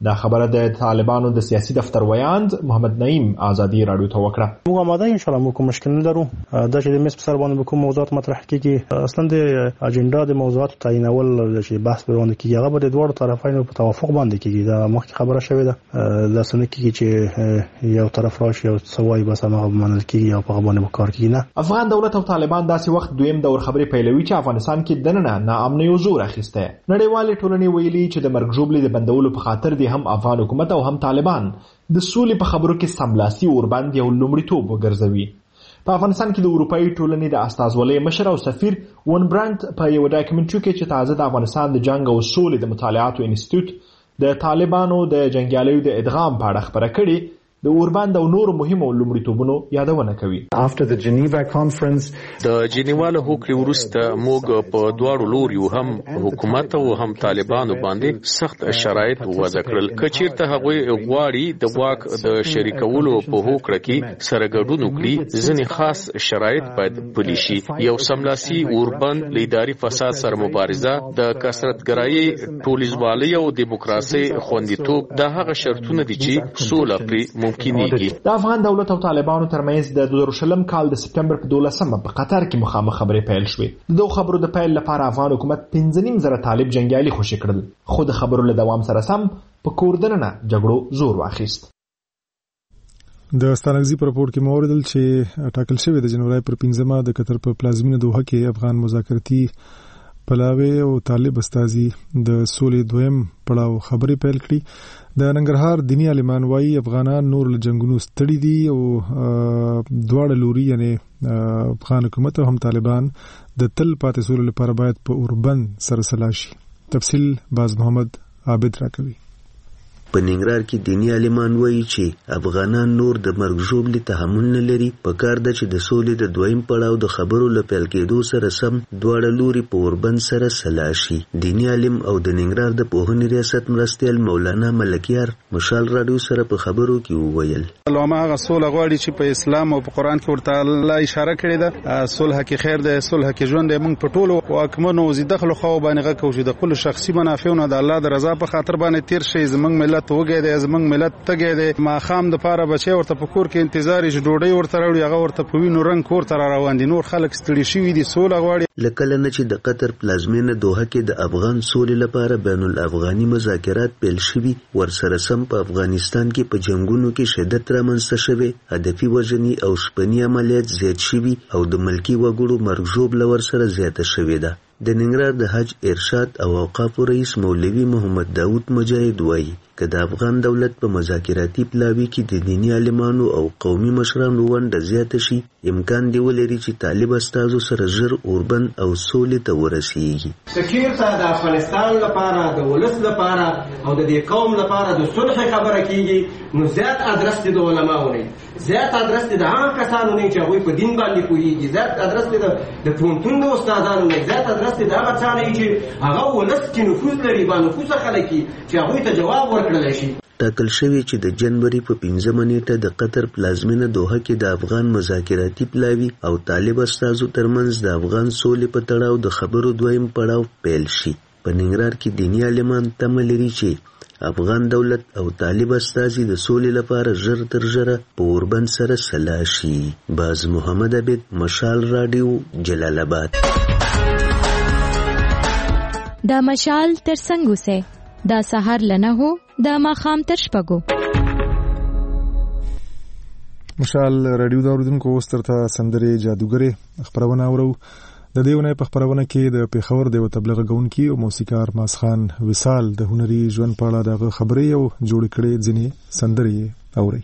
دا خبره د طالبانو د سیاسي دفتر ویاند محمد نعیم آزادي راډیو ته وکړه. موږ آماده ان شاء الله موږ کوم مشکل نه لرو. دا چې د مس په سر باندې کوم موضوعات مطرح کیږي اصلا د اجنډا د موضوعات تعینول چې بحث باندې کیږي هغه به د دوه طرفینو په توافق باندې کیږي. دا مخکې خبره شوې ده دا سن کیږي چې یو طرف راشي او سوای بس هغه منل کیږي او په باندې کار کیږي نه. افغان دولت او طالبان داسې وخت دویم دور خبرې پیلوي چې افغانستان کې دننه ناامنۍ او زور اخیسته. نړیوالې ټولنې ویلي چې د مرګ ژوبلې د بندولو په خاطر دي هم افغان حکومت او هم طالبان د سولې په خبرو کې سملاسي اوربند یو لومړیتوب وګرځوي. په افغانستان کې د اروپאי ټولنې د استازولۍ مشر او سفیر ون برانت په یو ډاکومنټري کې چې تازه د افغانستان د جنگ او سولې د مطالعاتو انسټیټیوټ د طالبانو د جنگیالیو د ادغام په اړه خبره کړې د اوربند او نور مهمو لومړیتوبونو یادونه کوي. د جنیوا له هوکړې وروسته موږ په دواړو لوریو هم حکومت او هم طالبانو باندې سخت شرایط وضع کړل. که چیرته هغوی غواړي د واک د شریکولو په هوکړه کې سره ګډون وکړي ځینې خاص شرایط باید پلي شي. یو سملاسي اوربند له اداري فساد سره مبارزه د کثرتګرایي ټولیزوالۍ او دیموکراسي خوندیتوب دا هغه شرطونه دي چې سوله پرې د افغان دولت او طالبانو ترمنځ د دوه زره شلم کال د سپټمبر په دولسمه په قطر کې مخامخ خبرې پیل شوې. د دوه خبرو د پیل لپاره افغان حکومت پنځه نیم زره طالب جنگیالي خوشي کړل، خو د خبرو له دوام سره سم په کور دننه جګړو زور واخیست. د ستانکزي په راپور کې موردل چې ټاکل شوی د جنوري پر پنځمه د قطر په پلازمینه دوحه کې افغان مذاکرتي پلاوی او طالب استازي د سولې دویم پړاو خبرې پیل کړي. د ننګرهار دینی عالمان وايي افغانان نور له جنگونو ستړي دي او دواړه لوري یعنی افغان حکومت او هم طالبان د تل پاتې سولې لپاره باید په اوربند سره سلا شي. تفصیل باز محمد عابد راکوي. په ننګرهار کې دینی عالمان وایي چې افغانان نور د مرګ ژوبلې تحمل نه لري. په کار ده چې د سولې د دویم پړاو د خبرو له پیل کېدو سره سم دواړه لوري په اوربند سره سلا شي. دینی عالم او د ننګرهار د پوهنې ریاست مرستیال مولانا ملکیار مشال راډیو سره په خبرو کې وویل علما هغه سوله غواړي چې په اسلام او په قرآن کې ورته الله اشاره کړې ده. صلح کې خیر ده، صلح کې ژوند ده. موږ په ټولو واکمنو زی دخل خو باندې غوښو چې د خپل شخصي منافعونو د الله د رضا په خاطر باندې تیر شي. زمنګ ملت توګه د زمنګ ملت تګه د ما خام د پاره بچي ورته په کور کې انتظار چې ډوډۍ ورته راوړي هغه ورته په وینو رنگ کور ته روان دي. نور خلک ستړي شوي دي، سوله غواړي. لکه نه چې د قطر پلازمینه دوحه کې د افغان سولې لپاره بین الافغاني مذاکرات پیل شوي، ورسره سم په افغانستان کې په جنگونو کې شدت رامنځته شوی، هدفي وژنې او شپني عملیات زیات شوي او د ملکی وګړو مرګ ژوبله ورسره زیاته شوې ده. د ننګرهار د حج ارشاد او اوقافو رئیس مولوي محمد داود مجاهد وایي که د افغان دولت په مذاکراتي پلاوي کې د دینی عالمانو او قومي مشرانو ونډه زیاته شي، امکان دی ولري چې طالب استازو سره ژر اوربند او سولې ته ورسیږي. چیرته د افغانستان لپاره د ولس لپاره او د دې قوم لپاره د صلح خبره کیږي نو زیات ادرس دی د علماو نه، زیات ادرس دی د هغه کسانو نه چې هغوی په دین باندې پوهیږي، زیات ادرس دی د پوهنتون د استادانو نه، زیات ادرس دی د هغه چا نه چې هغه ولس کې نفوذ لري، با نفوذه خلک چې هغوی ته جواب ورکړلی شي. ټاکل شوی چې د جنوري په پنځمه نیټه د قطر پلازمینه دوحه کې د افغان مذاکراتي پلاوي او طالب استازو ترمنځ د افغان سولې په تړاو د خبرو دویم پړاو پیل شي. په ننګرهار کې دینی عالمان تمه لري چې افغان دولت او طالب استازي د سولې لپاره ژر تر ژره په اوربند سره سلا شي. باز محمد عبید، مشال راډیو، جلال آباد. دا مشال تر څنګه اوسه دا سحر لنه هو دا ماخام تر شپږو. مشال راډیو دا اوریدونکو اوس ترته سندرې جادوګرې خبرونه اورو. د دې ونې په خبرونه کې د پیښور د تبلیغ غونکي او موسیقار ماسخان وصال د هنري ژوند په اړه د خبرې او جوړ کړي ځینې سندرې اوري.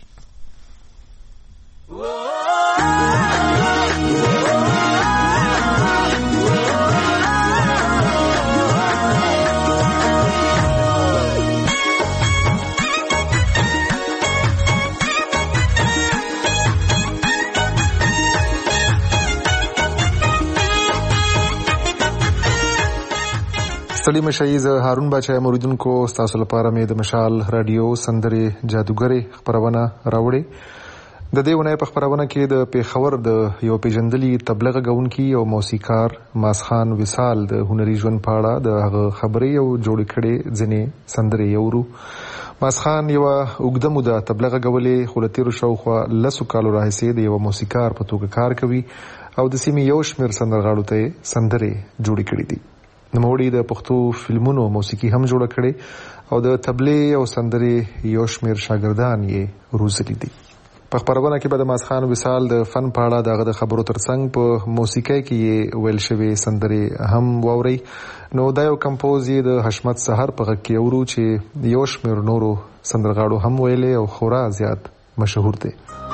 ستړي مشي زه هارون باچا موریدونکو تاسو لپاره مې د مشال رادیو سندرې جادوګرې خبرونه راوړې. د دې ونې په خبرونه کې د پیښور د یو پیژندلي تبلیغ غونکي او موسیقار ماسخان وصال د هنري ژوند په اړه د هغه خبرې او جوړ کړي ځینې سندرې اورو. ماسخان یو اوږده موده تبلیغ غولې خو له تیرو شاوخوا لسو کالو راهیسې د یو موسیقار په توګه کار کوي او د سیمې یو شمېر سندرغاړو ته سندرې جوړې کړې دي. نوموړي د پښتو فلمونو موسیقي هم جوړه کړې او د تبلې او سندرې یو شمېر شاګردان یې روزلي دي. په خبرونه کې به د ماسخان وصال د فن په اړه دغه د خبرو ترڅنګ په موسیقۍ کې یې ویل شوی سندرې هم واوري. نو دا یو کمپوز یې د حشمت سحر په غږ کې اورو چې یو شمېر نورو سندرغاړو هم ویلې او خورا زیات مشهور دی.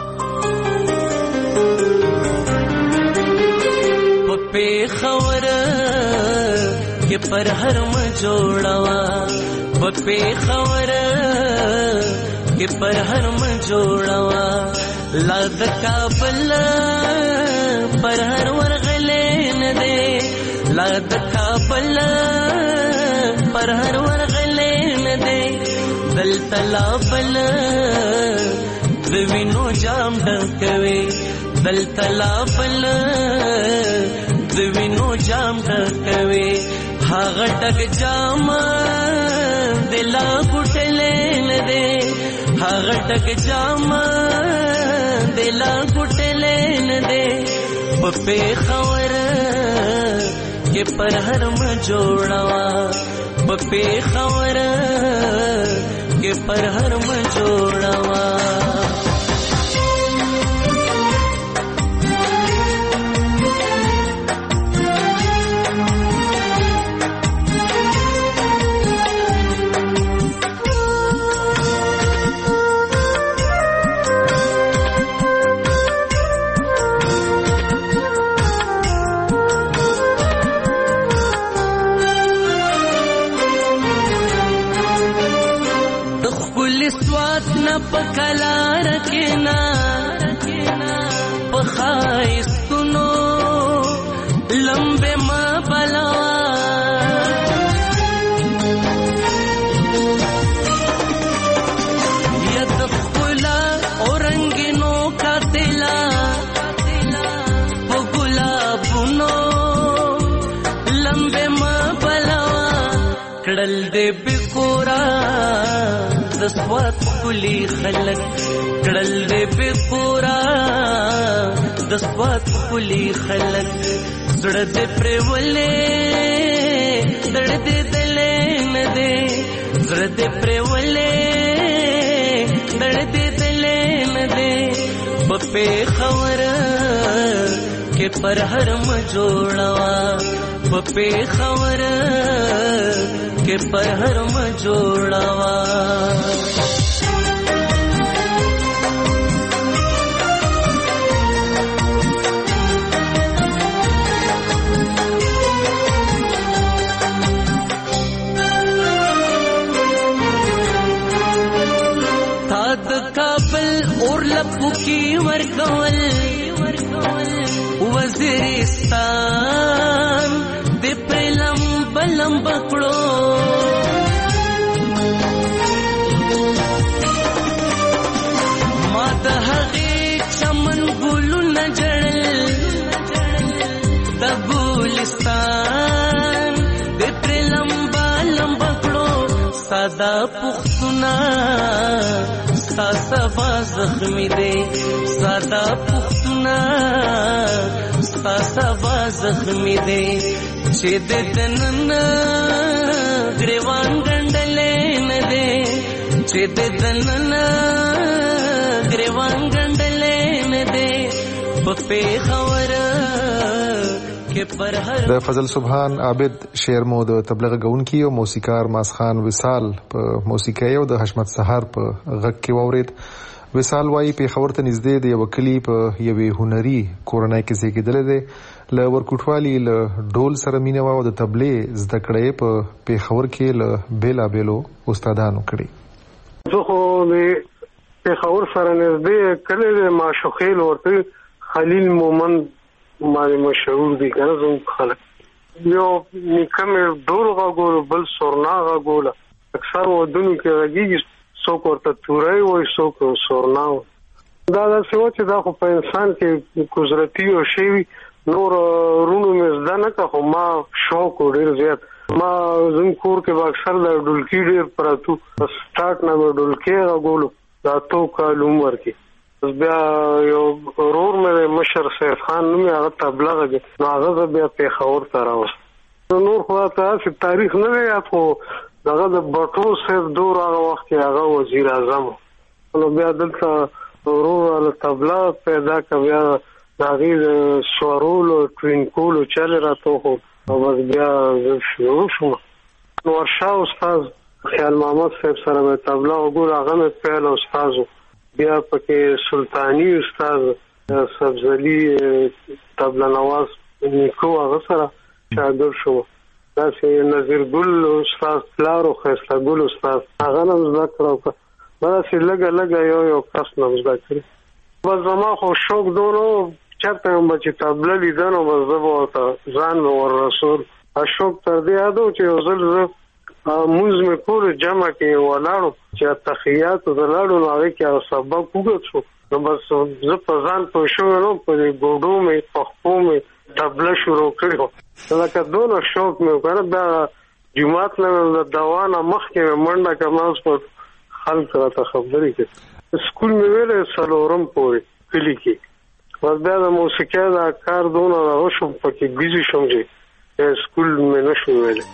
په خبره کې پر هر م جوړوا په خبره کې پر هر م جوړوا لا د کابل پر هر ورغلې نه دې لا د کابل پر هر ورغلې نه دې دل تلا بل د وینو جام ډکوي دل تلا بل د وینو جام ډکوي هغه ډک جام دلا ګټلې نه دې هغه ډک جام دلا ګټلې نه دې په خبره کې پر هر م جوړوا په خبره کې پر هر م جوړوا پکلا رکنا پخایستونو لمبه ما بلوا یتخلا اورنگینو کاتلا پګلابونو لمبه ما بلوا کړل دې بکورا دسوات کلی خلق کړل دې په پورا دسوات کلی خلق زړه دې پرولې زړه دې دلې نه دې زړه دې پرولې زړه دې دلې نه دې په خبره کې پر هر م جوړوا په خبره کې پر هر م جوړوا لپو کی ورکول وزیرستان د پلم بلم بکړو ما د هغه چمن ګلو نجړل د ګلستان د پلم بلم بکړو ساده پختونه ستا سبا زخمی دے سادا پختنا ستا سبا زخمی دے چه دے دنن گریوان گنڈلے ندے چه دے دنن گریوان گنڈلے ندے پپے خورا د فضل سبحان عابد شعر مو د تبلیغ غونکی او موسیقار ماسخان وصال په موسیقي او د حشمت سحر په غږ کې واورید. وصال وايي په خبر ته نږدې د یو کلی په یوې هنري کورنۍ کې زیږیدل دي ل ورکوټوالي ل ډول سره مینه او د تبلیغ زده کړې په پیښور کې ل بیلا بیلو استادانو کړي. زه خو د پیښور سره نږدې کلی د معشوقیل ورته خلیل مومن مالی مشهور دی کنه زموږ خلک یو نیکه مې ډول غږول بل سورنا غږول اکثر ودونو کې غږیږي څوک ورته تورای وایي څوک سورنا دا داسې و چې دا خو په انسان کې قدرتي او شی وي نور رونو مې زده نه که خو ما شوق ډېر زیات ما زم کور کې اکثر د ډولکی ډیر پراتو سٹارټ نه ډولکی غولو دا تو کال عمر کې بیا یو ورور مې مشر سیف خان نوم هغه تبلیغ نو هغه بیا په خور ته راوست نور خو تاسو تاریخ نه یاد خو دغه د بټو سیف دور هغه وخت هغه وزیر اعظم نو بیا دلته ورور له تبلیغ پیدا کړ بیا داغي سوارول او ټوینکول چل راته خو او بس بیا شروع شو نو ورشا استاد خیال محمد صاحب سره مې تبلیغ وګور هغه مې پیل استاد بیا پکې سلطانی استاد سبزلی تبلا نواز نیکو هغه سره شاګرد شو دا چې نذیر ګل استاد پلارو خسته ګل استاد هغه نن ذکر وکړ دا چې لګا لګا یو یو کس نو ذکر بس زما خو شوق دونو چرته هم چې تبلا لیدنو بس زبوته ځان ور رسول اشوک تر دې یادو چې وزل موږ مې کور جمع کې ولاړو چې تخیات ولاړو نو هغه کې سبب وګورم نو بس زه په ځان په شو نو په ګوډو مې په خپو مې تبلا شروع کړو دا که دونو شوق مې وکړ دا جمعات نه دوانه مخ کې منډه کوم په خلک راته خبرې کوي سکول مې ویلې سلورم پورې کلی کې ور بیا د موسیقي دا کار دونه راوښم پکې بيزي شوم چې سکول مې نشو ویلې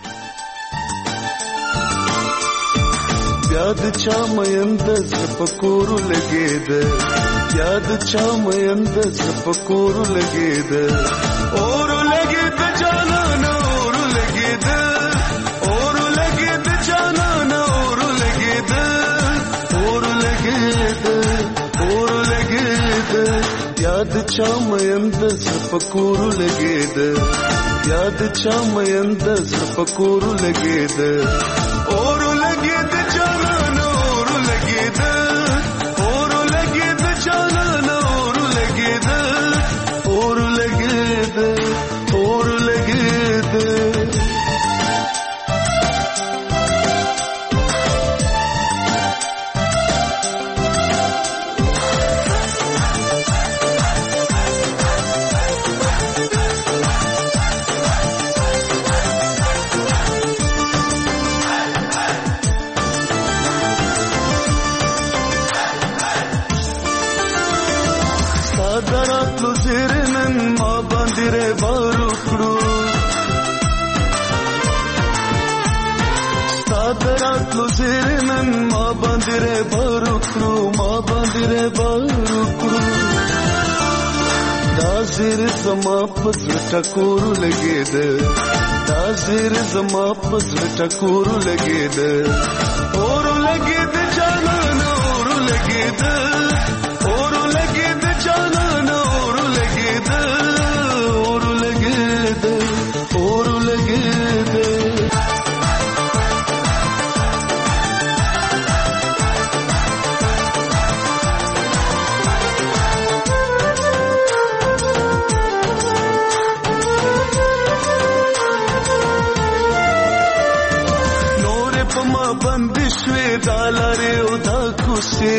یاد چا مېند زپکورو لګید یاد چا مېند زپکورو لګید اور لګید جانان اور لګید اور لګید جانان اور لګید اور لګید اور لګید یاد چا مېند زپکورو لګید یاد چا مېند زپکورو لګید اور لګید جانان اور لګید اور لګید جانان اور لګید اور لګید اور لګید راتلو زیر نن ما باندې ر بارو کړو ما باندې ر بارو کړو دا زیر زما پس ټکور لګید دا زیر زما پس ټکور لګید اور لګید جانان اور لګید اور لګید جانان اور لګید اور لګید اور لګید بندشوی دالاره او دا کوسی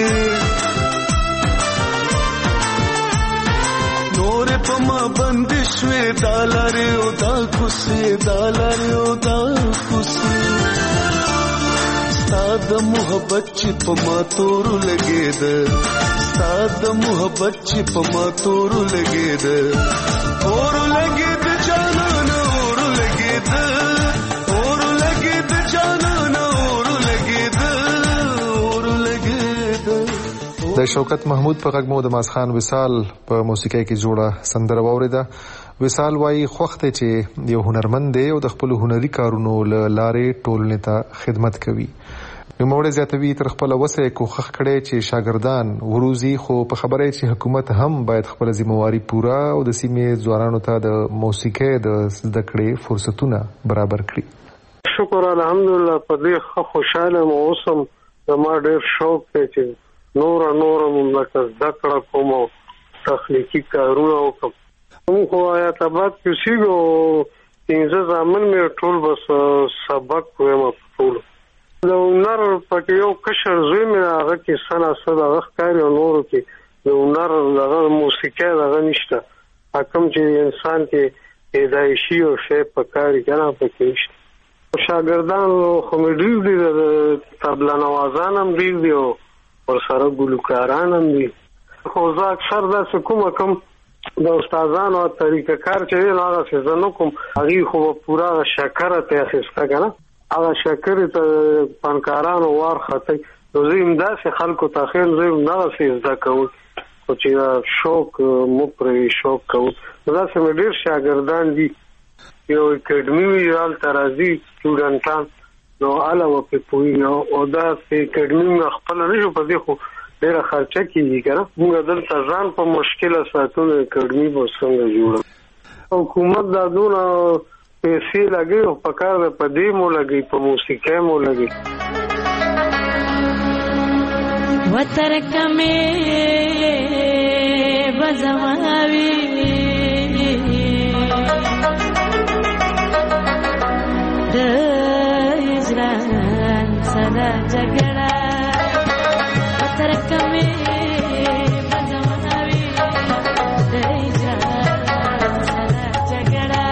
نور پما بندشوی دالاره او دا کوسی دالاره او دا کوسی ستاد محبت چی پما تورو لګید ستاد محبت چی پما تورو لګید اور لګید جانان اور لګید اور لګید جانان د شوکت محمود په غږ مو د ماسخان وصال په موسیقۍ کې جوړه سندره واوریده. وصال وايي خوخته چې یو هنرمند دی او د خپل هنري کارونو لارې ټولنې ته خدمت کوي. نو موږ زیاتوي تر خپل وسه کوخخ کړي چې شاګردان وروزي خو په خبره چې حکومت هم باید خپل ذمہواری پورا او د سیمې ځوانانو ته د موسیقۍ د زده کړې فرصتونه برابر کړي. شکر الحمدلله په دې خوشاله مو اوسم زما ډېر شوق دی چې نور نور مملکت ذکر کوم تخلیقی کارونه وکم. موږ خو آیات آباد کې سیګو څنګه ځامن مې ټول بس سبق کوم ټول نو نر پکې یو کشر زوی مې هغه کې سنا صدا غخاري نور کې یو نر هغه موسیقي هغه نشته حکم چې انسان کې پیدایشي او شی پکاري کنه پکې نشته شاګردان خو مې ډېر دي، د طبله نوازان هم ډېر دي او ورسره ګلوکاران هم دي. خو زه اکثر داسې کومه کوم د استادانو طریقه کار چې دی نو هغسې زه نه کوم. هغوی خو به پوره هغه شکره ته یې اخېسته که نه، هغه شکرې ته فنکارانو وار خطی. نو زه یم داسې خلکو ته ښیم، زه یم دغسې زده کوم خو چې شوق مو پرې شوق کوو. نو داسې مې ډېر شاګردان دي، یو اکیډمي وي هلته راځي سټوډنټان، نو هله به پرې پوهېږي. او داسې اکیډمي مې خپله نه شو په دې خو ډېره خرچه کېږي که نه. موږ دلته ځان په مشکله ساتو، نو اکیډمي به څنګه جوړه. حکومت دا دونه پیسې لګوي خو په کار ده په دې مو لګوي، په موسیقۍ مو لګوي. وترکه مې بزماوي د اجران سره جګړه، وترکه مې بزماوي د اجران سره جګړه،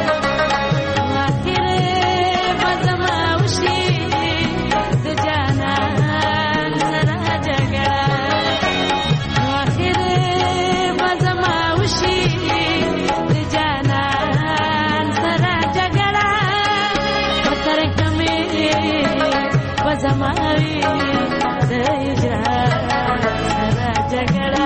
اخر بزماوشي د جانان سره جګړه، اخر بزماوشي د جانان سره جګړه، وترکه مې بزماوي د اجران سره جګړه.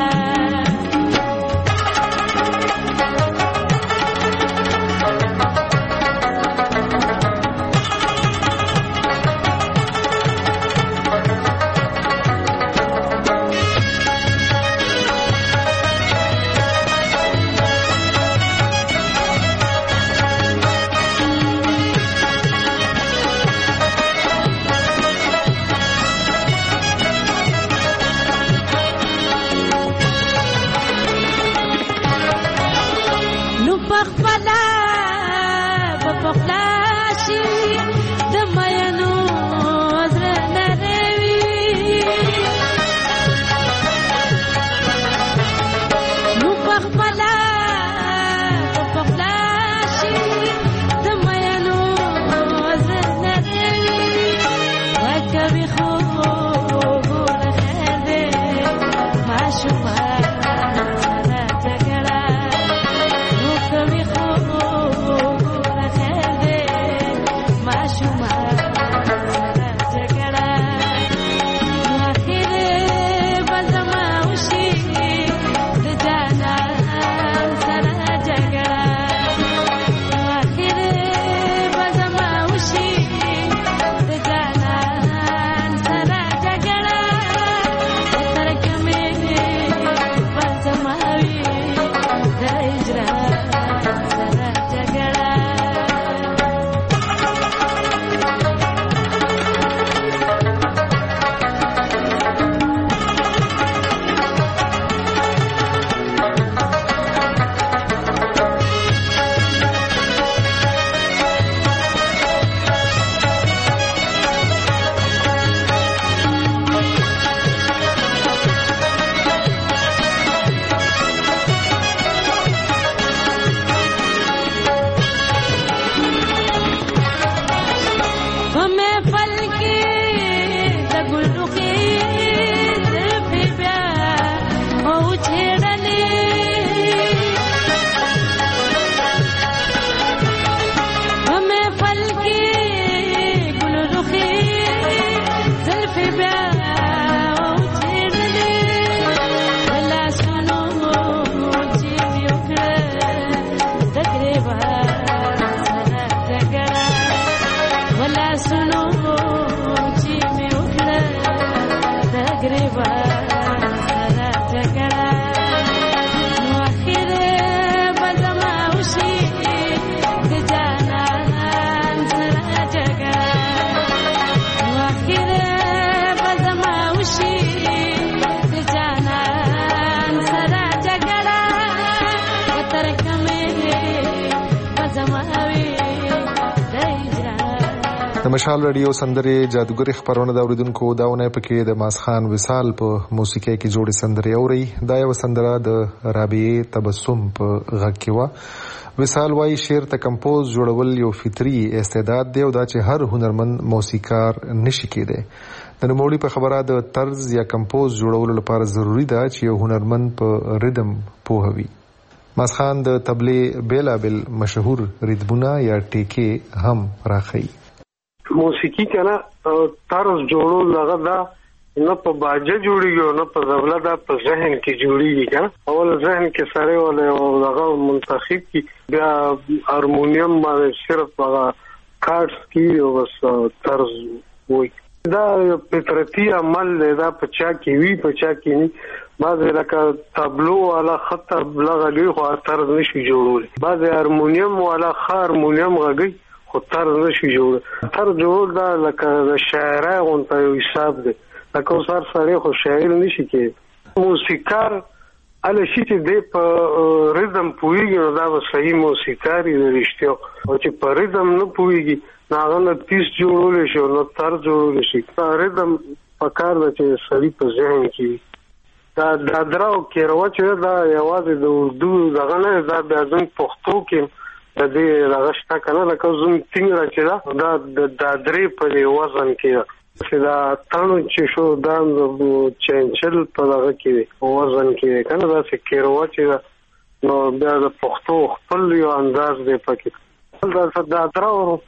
د مشال رادیو سندرې جادوګر خبرونه د اوریدونکو داونه پکې د ماسخان وصال په موسیقي کې جوړې سندرې اوري. دا یو سندره د رابعه تبسم په غږ کې و. وصال وايي شعر ته کمپوز جوړول یو فطري استعداد دی او دا چې هر هنرمند موسیقار نشي کېدی. د نوموړي په خبره د طرز یا کمپوز جوړولو لپاره ضروری ده چې یو هنرمند په ریدم پوه وي. ماسخان د تبلې بیلابل مشهور ریتمونه یا ټیکې هم راخی. موسیقي کنه طرز جوړول هغه دا نه په باجه جوړیږي نه په زبله، دا په ذهن کې جوړیږي. کنه اول ذهن کې سره ولا هغه منتخب کی بیا هارمونیم باندې صرف هغه کارډز کی او بس طرز وای. دا فطرتي عمل دا په چا کې وی په چا کې نه. بعض لکه تابلو والا خط بلغلی خو طرز نشي جوړول، بعض هارمونیم والا هارمونیم غږی خو طرز نشي جوړول. طرز جوړول دا لکه د شاعرۍ غونته یو حساب دی، لکه اوس هر سړی خو شاعر نشي کېدی. موسیقار هله شي چې دی په ریدم پوهېږي نو دا به صحیح موسیقار وي د رښتیا، او چې په ریدم نه پوهېږي نو هغه نه پیس جوړولی شي او نه طرز جوړولی شي. ریدم پکار ده چې سړي په ذهن کې وي. دا دادرا او کیروا چې دا یوازې د اردو دغه نه، دا بیا زموږ پښتو کې د دې دغه شته که نه، لکه زموږ ټینګره چې ده دا د دادرې په وزن کې ده، چې دا تڼو چې شو دا چنچل په دغه کې دی په وزن کې دی که نه. داسې کیروا چې ده نو بیا د پښتو خپل یو انداز دی پکې. دا دادرا ورو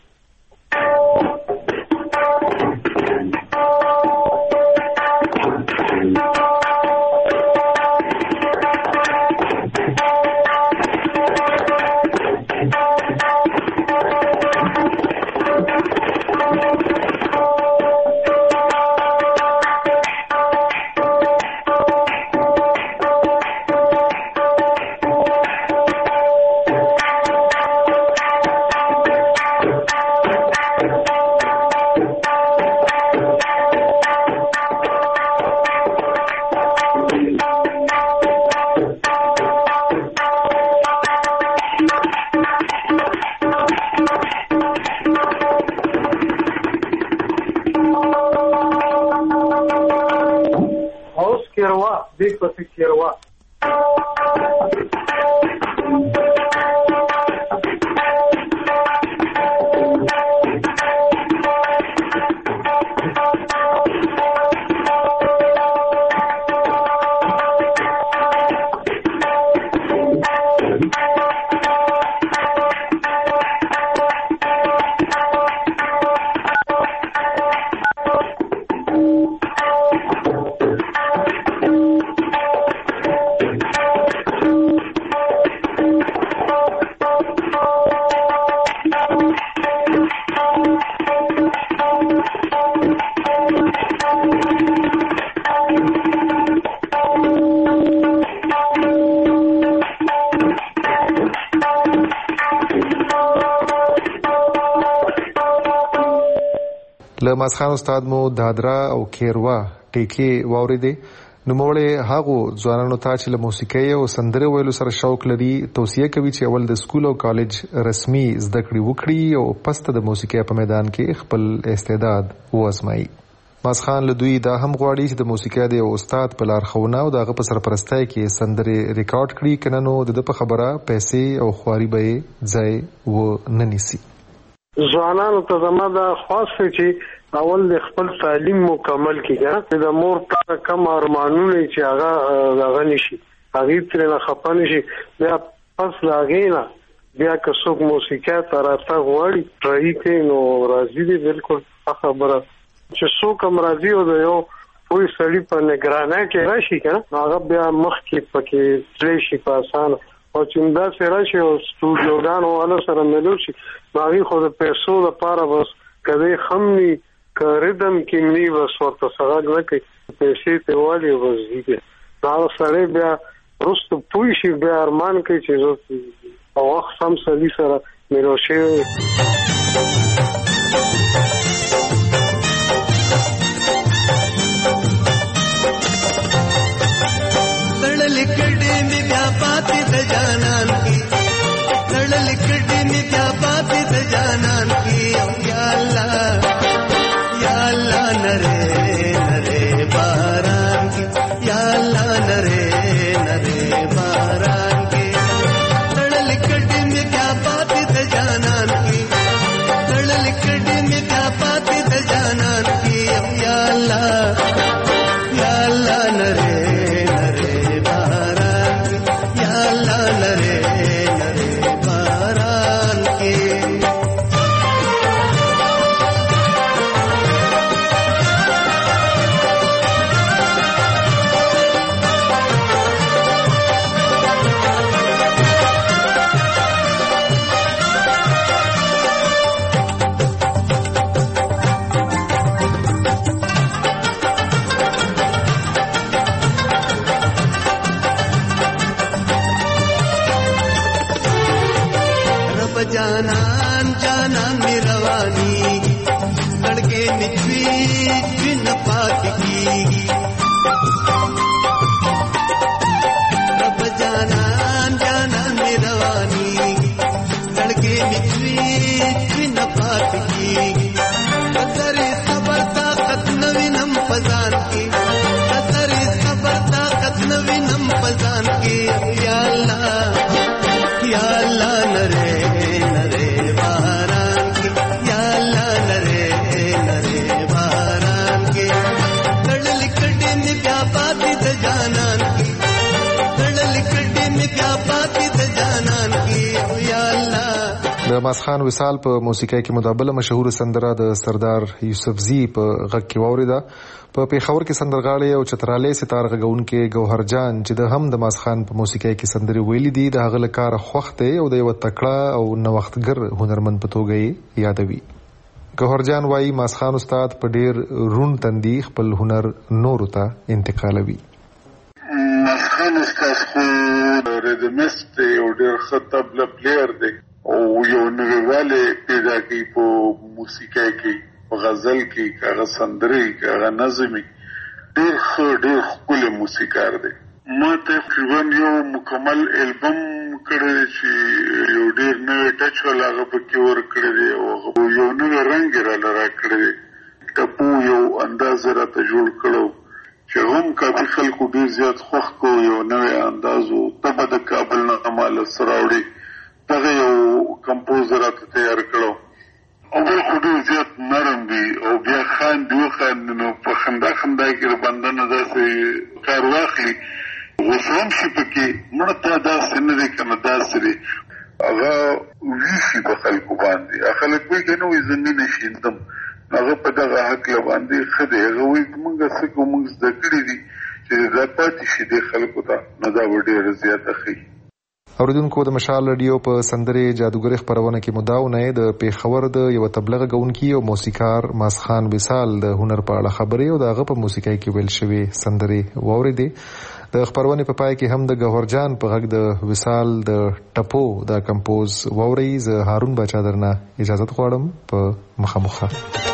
ماسخان استاد مو دادرا او کیروا ټیکې واورېدې. نوموړی هغو ځوانانو ته چې له موسیقۍ او سندرې ویلو سره شوق لري توصیه کوي چې اول د سکول او کالج رسمي زده کړې وکړي او پس ته د موسیقۍ په میدان کې خپل استعداد وازمایي. ماسخان له دوی دا هم غواړي چې د موسیقۍ د یو استاد په لارښوونه او د هغه په سرپرستۍ کې سندرې ریکارډ کړي، که نه نو د ده په خبره پیسې او خواري به یې ځای ونه نیسي. ځوانانو ته زما دا خواست دی چې اول د خپل تعلیم مکمل کړي، د مور پلار کم ارمانونه چې هغه هغه نشي هغه ترې خپه نشي، بیا پس د هغې نه بیا که څوک موسیقۍ ته راتګ غواړي ټرای کوي نو راضي دي. بالکل ښه خبره چې څوک هم راضي او د یو پوه سړي په نګرانۍ کې راشي که نه هغه بیا مخکې پکې تللی شي په اسانه، او چې همداسې راشي او سټوډیوګانو والا سره ملو شي نو هغې خو د پیسو لپاره بس که دی خم وي که ردم کې مني بس ورته څغک نه کوي، پیسې ته والي او بس ځي دی. نو هغه سړی بیا وروسته پوه شي بیا ارمان کوي چې زه په وخت سم سړي سره ملو شوی. لړل کډې مې بیا پاتې د جانان کې، لړل کډې مې بیا پاتې د جانان کې، یا الله وینه پاتې کیږي کسرې صبر طاقت نه وینم پزان کې کسرې صبر طاقت نه وینم پزان کې یا الله یا الله نره نره باران کې یا الله نره نره باران کې کړل کډې می بیا پاتې د جانان کې کړل کډې می بیا پاتې د جانان کې یا الله. د ماسخان وصال په موسیقۍ کې مدابله مشهور سندره د سردار یوسفزي په غږ کې واوریده. په پیښور کې سندرغاړي او چترالي ستار غږونکي ګوهر جان چې د هم د ماسخان په موسیقۍ کې سندري ویلي دي د هغه لپاره خوخته او د یو تکړه او نوښتګر هنرمند په توګه یادوي. ګوهر جان وايي ماسخان استاد په ډیر رون تندي خپل هنر نورو ته انتقالوي. ماسخان استاد خو ریدمست او ډیر خطب پلیئر دی او یو نویواله پیدا کوي په موسیقۍ کې په غزل کې کاغه سندري کاغه نظمي ډیر ښه ډیر ښکلی موسیقار دی. ما تقریبا یو مکمل البم کړی چې یو ډیر نوی ټچ ولا هغه پکې ورکړی دی او یو نوی رنګ را لرا کړی دی. ټپو یو انداز راته جوړ کړو چې هم کافي خلکو ډیر زیات خوښ کو یو نوی انداز او تبه د کابل نه امال سراوړي دغه یو کمپوزر راته تیار کړو او بل خو ډېر زیات نرم دی او بیا خاندي وخاندي نو په خندا خندا کې بنده نه داسې کار واخلي غوسه هم شي پکې مړه تا داسې نه دی که نه داسې دی هغه ویشي په خلکو باندې خلک وایي که نه وایي زه مینه شیندم هغه په دغه هکله باندې ښه دی هغه وایي موږ څه کوو موږ زده کړي دي چې دا پاتې شي دې خلکو ته نو دا به ډېره زیاته ښي. اوریدونکو د مشال رادیو په سندرې جادوګري خبرونه کې مداونه د پیښور د یو تبلیغ غونکي او موسیقار ماسخان وصال د هنر په اړه خبرې او دغه په موسیقۍ کې ویل شوی سندرې واوریدې. د خبرونه په پای کې هم د ګوهر جان په غږ د وصال د ټپو د کمپوز واوري. ز هارون بچا درنه اجازه غواړم په مخامخه.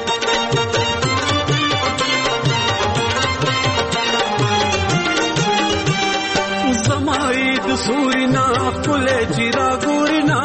سورینا کله چیرا ګورینا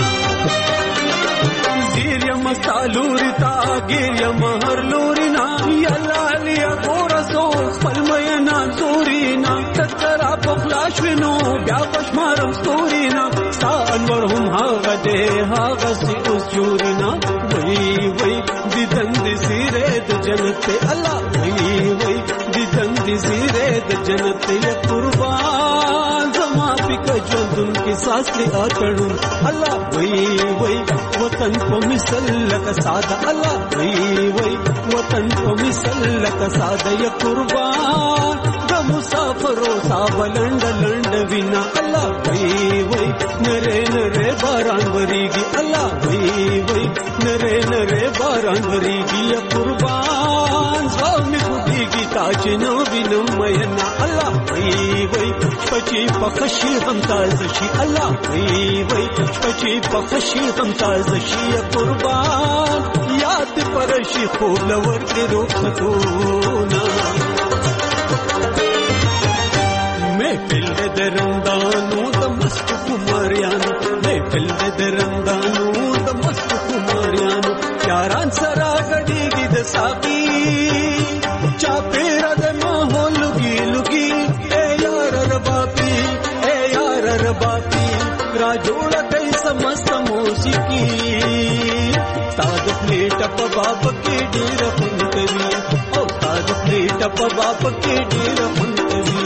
زیریا مستالورتا ګیریا مہر لورینا یلا لیا ګورسو پلمینا زورینا تکرا پخلاشونو بیا پشمارم ستورینا ستا انورهم هاغه دې هاغه سی اوس جورینا وای وای دې دند سیره د جنت الله وای وای دې دند سیره د جنت یا قربان ژوندون کې ساس لې اټړو الله وای وای وطن په مثل لکه ساده الله وای وای وطن په مثل لکه ساده یا قربان د مسافرو صاحب لند لند وینا الله وای وای نره نره باران وریږي الله وای وای نره نره باران وریږي یا قربان سومي ګډيږي تاج نو وینم مینا الله وای وای پچی پخشي هم تازه شي الله وای وای پچی پخشي هم تازه شي قربان یاد پرشي خو لور کې روختونه مې پل درندانو د مست کمریانو مې پل درندانو د مست کمریانو یاران سره غډيږي د ساقي چا پیر د ماحول لګي لګي اے یار رباپي اے یار رباپي را جوړ کای سمست موسیقي تاد پلیټ په باب کې ډیر فنکوي او تاد پلیټ په باب کې ډیر فنکوي.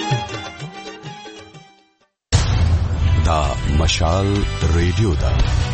مشال ریډیو دا